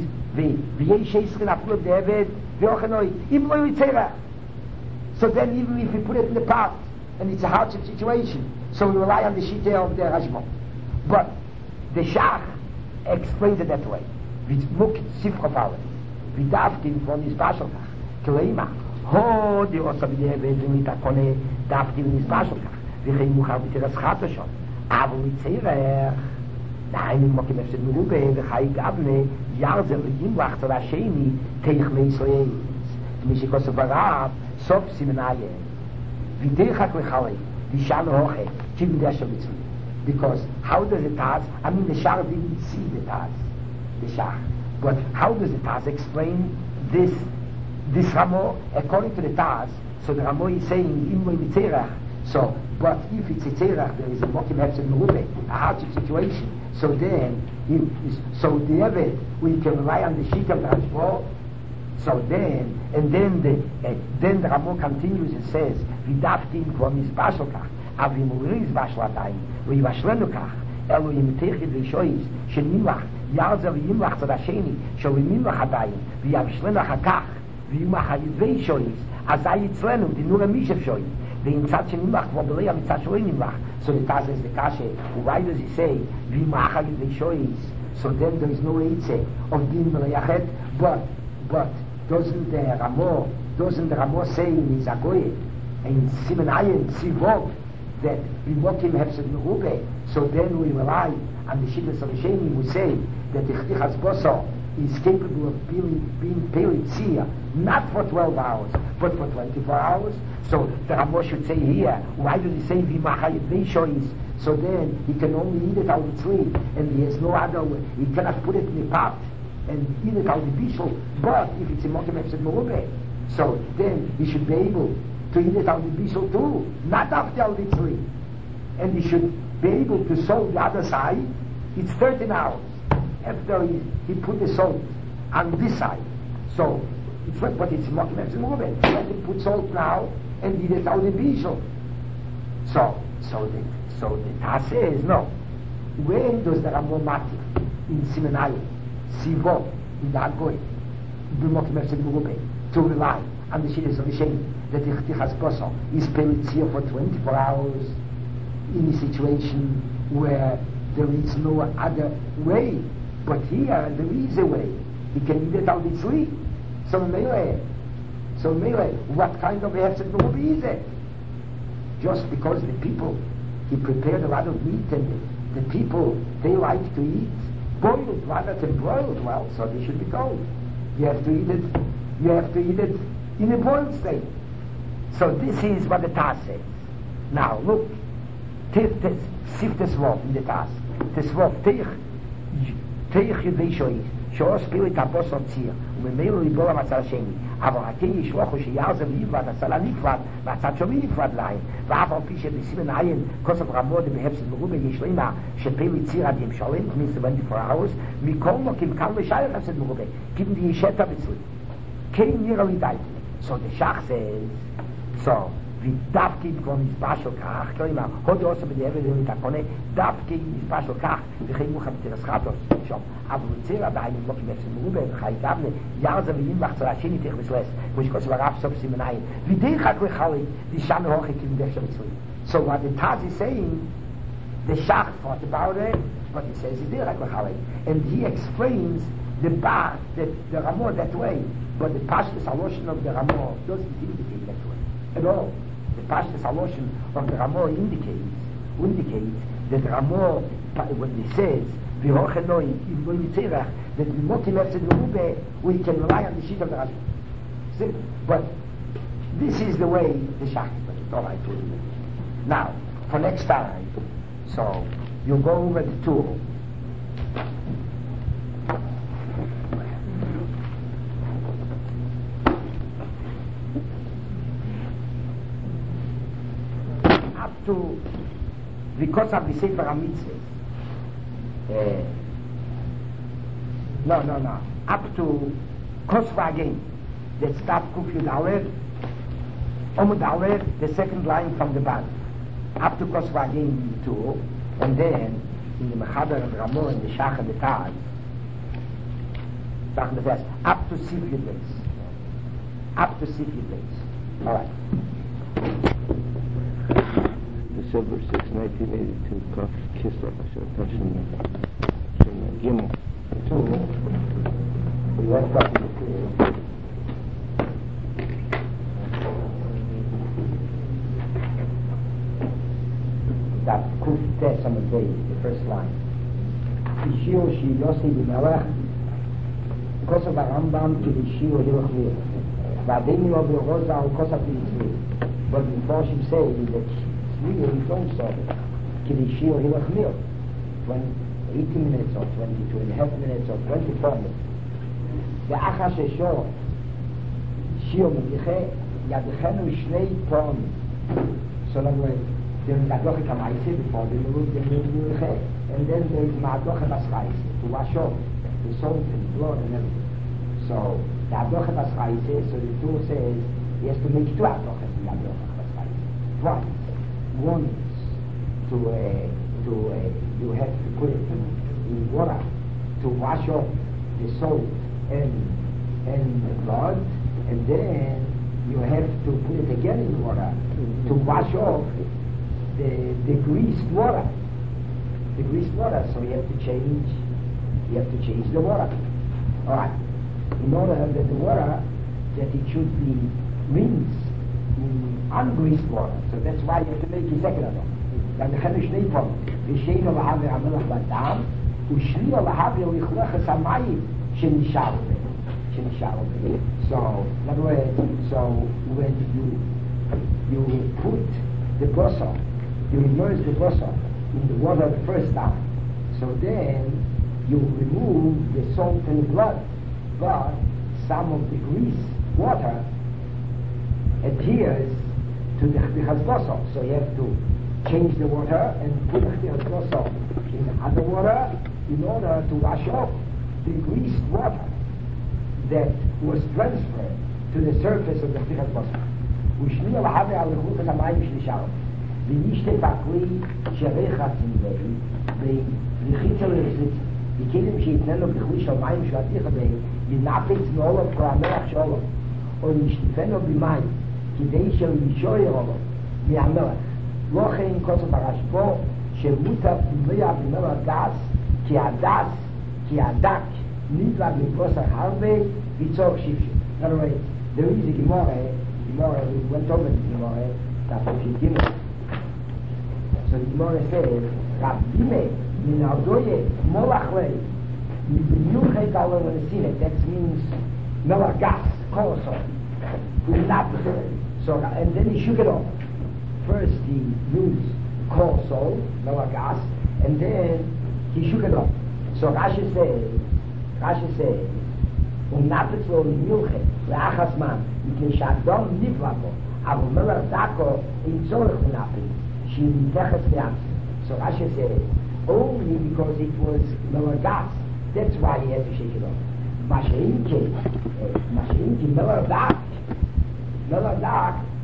Speaker 1: so then even if we put it in the pot and it's a hardship situation, so we rely on the Shita of the Rashba. But the Shach explains it that way. With Muk Sifchofale, with Davkin von his Bashalkach, Kleima, Ho, the Osabide, with Akone, Davkin is Bashalkach, Vichem Muchar with the Raschatoshon, Avo with Seirech, Nein, Mokim Efsed Merube, V'chai Gabne, Yarzel, Yimlach, Tzadasheni, Teich Meisrael, Mishikos of Arab, Sof Simenaye, V'deichak Lechalei, V'shan Hoche, Tivim Desha Mitzvah. Because how does the Taz, the Shach didn't see the Taz, the Shach. But how does the Taz explain this Ramo? According to the Taz, so the Ramo is saying, Imoi Mitzerach. So, but if it's a Tzerach, there is a Mokim Efsed Merube, a hardship situation. So then, the Eved, we can rely on the sheet of the Hashbor. So then the Ramo continues and says, Vidaftin from his Bashalkach, Avimuriz Bashlatayim, Vivashlenukach, Elohim Techid Vishois, Shenimlach, Yarza Vimlach Tzadasheni, Sholimimlach Adayim, Viyavshlenach Hakach, Vimach Hayidveishois, Azayitzlenu, Dinura Mishev Shois. So the Taz says the Kashe, why does he say Vimachal Vishois? So then there is no Eitze of Din Melayachet, but doesn't the Ramo say in Zagoye and Simen Ayin Sivov that Vimokim Hefsed Merube? So then we rely on the Shittas of Sheni who say that the Chtichas Boso is capable of being Pelitzia not for 12 hours but for 24 hours. So the Ramo should say here, why does he say Vimachayit Veishois? So then he can only eat it out of sleep, and he has no other way. He cannot put it in the pot and eat it out of the bishul. But if it's a Mokim Efsed Merube, so then he should be able to eat it out of the bishul too, not after out of sleep. And he should be able to sow the other side. It's 13 hours after he put the salt on this side. So but it's Mokim Efsed Merube. Let him put salt now and eat it out of the bishul. So the Taz says, no. When does the Ramo Mati in Simenai, Sivo, in the Hagoy, B'mokim Efsed Merube, to rely on the Shittas of the Sheni, that the Chtichas Boso is Pelitzia for 24 hours in a situation where there is no other way. But here there is a way. He can eat it out of sleep. So Mele, what kind of Efsed Merube is it? Just because the people, he prepared a lot of meat and the people, they like to eat boiled rather than broiled. Well, so they should be told. You have to eat it in a boiled state. So this is what the Taz says. Now look, Sif Tesvov in the Taz. Tesvov, Teich Yudei Shois, Shoos Pilit Abos Otzir, וממילא ליבול המצל השני. אבל הכן ישלוחו שיעזר ויבלד, הצלה נפרד, והצד שומי נפרד להם. ואף על פי שבסימן עין, כוסף רמוד בהפסד מרובה, יש לימה שפעיל ציר עד ים שלם, means 24 hours, מכל מוקים קל ושייך הפסד מרובה, כיוון די ישתה בצלי. כן נראה לי די. So the Shach says, so wie dafke von is Bashel Kach, immer heute also mit der Evelyn Takone, dafke is Bashel Kach, wir gehen noch mit der Schatos schon, aber mit sehr bei einem Block mit dem Ruben, Khaitavne, ja so wie macht so a schöne Tag bis wo ich kurz war auf so Seminai, wie der hat wir Khali, die Shame hoch in der Schule. So what the Taz is saying, the Shach thought about it, but he says it's there like Khali, and he explains the Ramor that way, but the Pashtus Aloshon of the Ramor doesn't indicate that way at all. The Pashtus Aloshon of the Ramor indicates that the Ramor, when he says V'hochenoi in Goy Mitzirach, that the Motim Efzed Rube, we can rely on the sheet of the Rashi. See? But this is the way the Shach is all right to you. Now, for next time, so you go over the tool. To, because of the Sefer HaMitzvahs, up to Kosvagen, that start Kuf Yud Aleph, Omud Aleph, the second line from the bottom, up to Kosvagen 2, and then in the Mechaber and Ramon and the Shach and the Taz, up to Sif Yud Beis. Up to Sif Yud Beis. All right.
Speaker 2: December 6, 1982, Kaf Kislev, Hashem Gimel.
Speaker 1: We left up in the clear. That Kuf Tes on the page, the first line. Ishio Shi Yossi B'Melech, Kosav HaRambam Ki Ishio Hiloch Lir. V'ademi Lo B'Roza Al Kosav B'Yitzri. But before she says that really don't say Kiddushio Hilach Mil 18 minutes or 22.5 minutes or 24 minutes. The Achash Shor Shio Mediche Yadchenu Shnei Pon. So in other words, there is Adoche Kamaisi before the Mediche, and then there is Ma'adoche Baschaisi to wash off the salt and blood and everything. So the Adoche Baschaisi, so the Torah says he has to make two Adoches in the Adoche Baschaisi. Twice. One is you have to put it in water to wash off the salt and the blood, and then you have to put it again in water to wash off the greased water. The greased water, so you have to change the water. All right. In order that the water that it should be rinsed ungreased water, so that's why you have to make a second of them. Then the Chemish Nepom, Vishen of Havi Amelach Badam, Ushli of Havi Lichleches Hamayim, Shenisharu. So, in other words, so when you put the bosor, you immerse the bosor in the water the first time, so then you remove the salt and the blood, but some of the grease water adheres to the Chazbosor. So you have to change the water and put the Chazbosor in the other water in order to wash off the greased water that was transferred to the surface of the Chazbosor. ושני הלהבי על ריחוק את המים שנשאר. וישתה תקווי שריחת מבי, וריחית של רחית, וכלים שיתננו בכוי של מים שעתיך בי, ינפץ מעולו כל המלח שעולו, או נשתפנו במים, כדי שישור עולו, מהמלח. לא כן כוסף הרשבו, שמוטה בליה במלח גס, כי הדק נדלק מפוסח הרבה, ויצור שפשו. In other words, there is a Gemara, we went over the Gemara, that's what she gives. So the Gemara says, Rabbime, min aldoye, molachle, minyuchet alo v'nesine, that means melach gas, kolosol, so, and then he shook it off. First he used kolosol, melach gas, and then he shook it off. So Rashi says, ונפץ לו מיוחד לאחס מן מכן שהאדום נפלא בו אבל מלך דקו אין צורך בנפץ שהיא מתחת לעצם. So Rashi said only because it was מלך gas, that's why he had to shake it off. מה שאינקי מלך דק,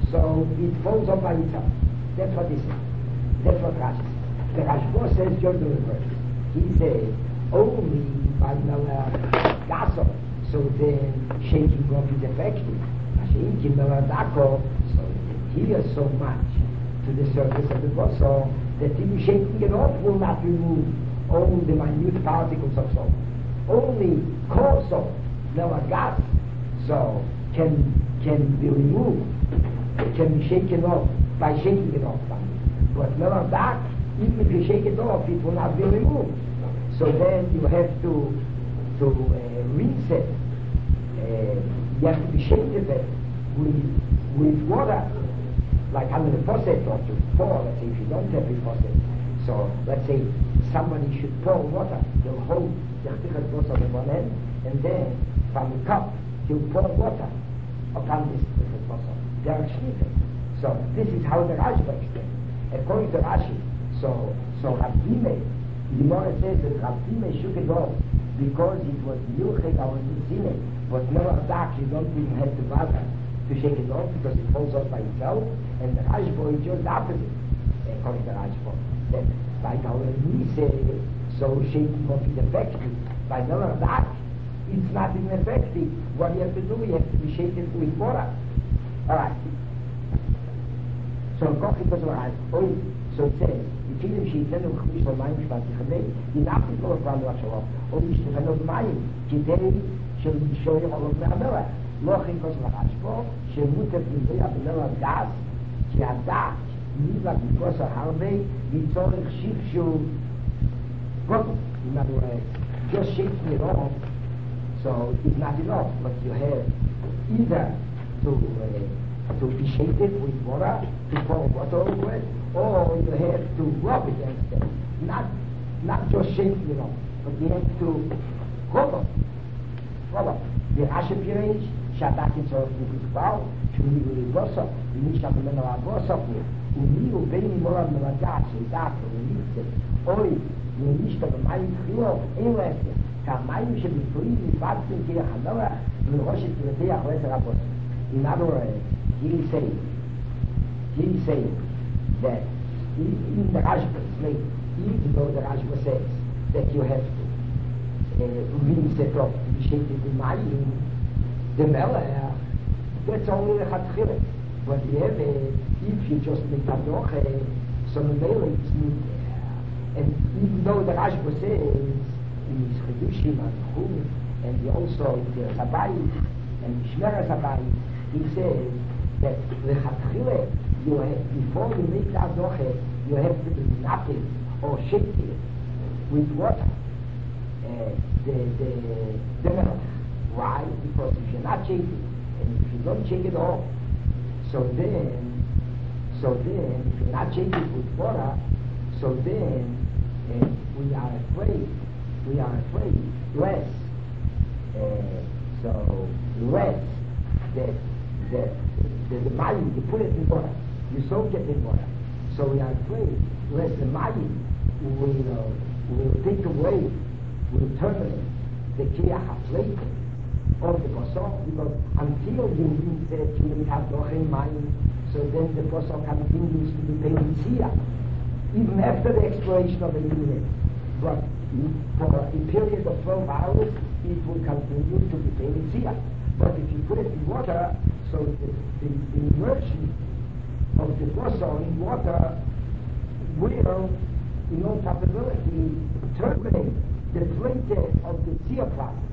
Speaker 1: so it falls up by itself. That's what he says. That's what Rashi says. The Rashba says just the reverse. He says only by Mela Gaso, so then shaking off is effective. Shaking Mela Dako, so it adheres so much to the surface of the Boso that even shaking it off will not remove all the minute particles of salt. Only coarse salt, Mela Gas, so can be removed. It can be shaken off by shaking it off. But Mela Dak, even if you shake it off, it will not be removed. So then you have to rinse it. You have to be shaken it with water, like under the faucet, or to pour. Let's say if you don't have a faucet, so let's say somebody should pour water. He'll hold the faucet on one end, and then from the cup he'll pour water upon this faucet. They are shniffing. So this is how the Rashi explains. According to Rashi, so Rabbi the Gemara says that Rabbi shook it off because it was Yuchek or Zine, but Mela Dak you don't even have to bother to shake it off because it falls off by itself, and the Rashba is just the opposite, according to Rashba. That by our say so shaking off is effective. By Mela Dak, it's not even effective. What you have to do, you have to be shaken with water. Alright. So it says, Kilim sheitenu chmish l'mayim shvat yichavei, yinafti kol ha'kvam l'achshalom, o yishtefenu l'mayim, kidei shel yishoyim olov me'amela, lo chinkos l'chashpo, shemutet l'zeh abinela gas, ki hadat, nivak mikos ha'harvei, yitzorich shivshu, gotu. In other words, just shaking it off, so it's not enough, but you have either to be shaken with water, to pour water over it, or you have to rub it instead. Not just shaking it off, but you have to rub it. The Rashi Pirish, Shadak Yitzorach Bukuzbal, Shuni Uribosa, Yinisha B'meno Abosa, Uni Ubeini Morav Melagat, Shedak, Unikse, Oi, Yinishta B'mayim Chilov, Einlefte, Kamayim Shebifri, Mifatzin Kirach Hanora, Miroshet Kireteach Lezer Abosa. In other words, he say that in the Rashba, even though the Rashba says that you have to rinse it off, to be shaken in Mayim, the Melech, that's only the Chatchilek. But if you just make a doche, so the Melech is not there. And even though the Rashba says in his Chedushim and he also in the Sabayit and Shmeres Sabayit, he says that the Chatchilek, you have, before you make that doche, you have to do nothing or shake it with water. The melech. Why? Because if you're not shaking it, and if you don't shake it off, so then if you're not shaking it with water, so then we are afraid less that the mayim, you put it in water, you soak it in water. So we are afraid lest the mayim will take away, will terminate the kiyach hafleik of the posok, because until you said you will have dochen mayim, so then the posok continues to be perizia, even after the exploration of the unit. But for a period of 12 hours, it will continue to be perizia. But if you put it in water, so the immersion of the fossil in water will, in all possibility, terminate the plate of the zia process.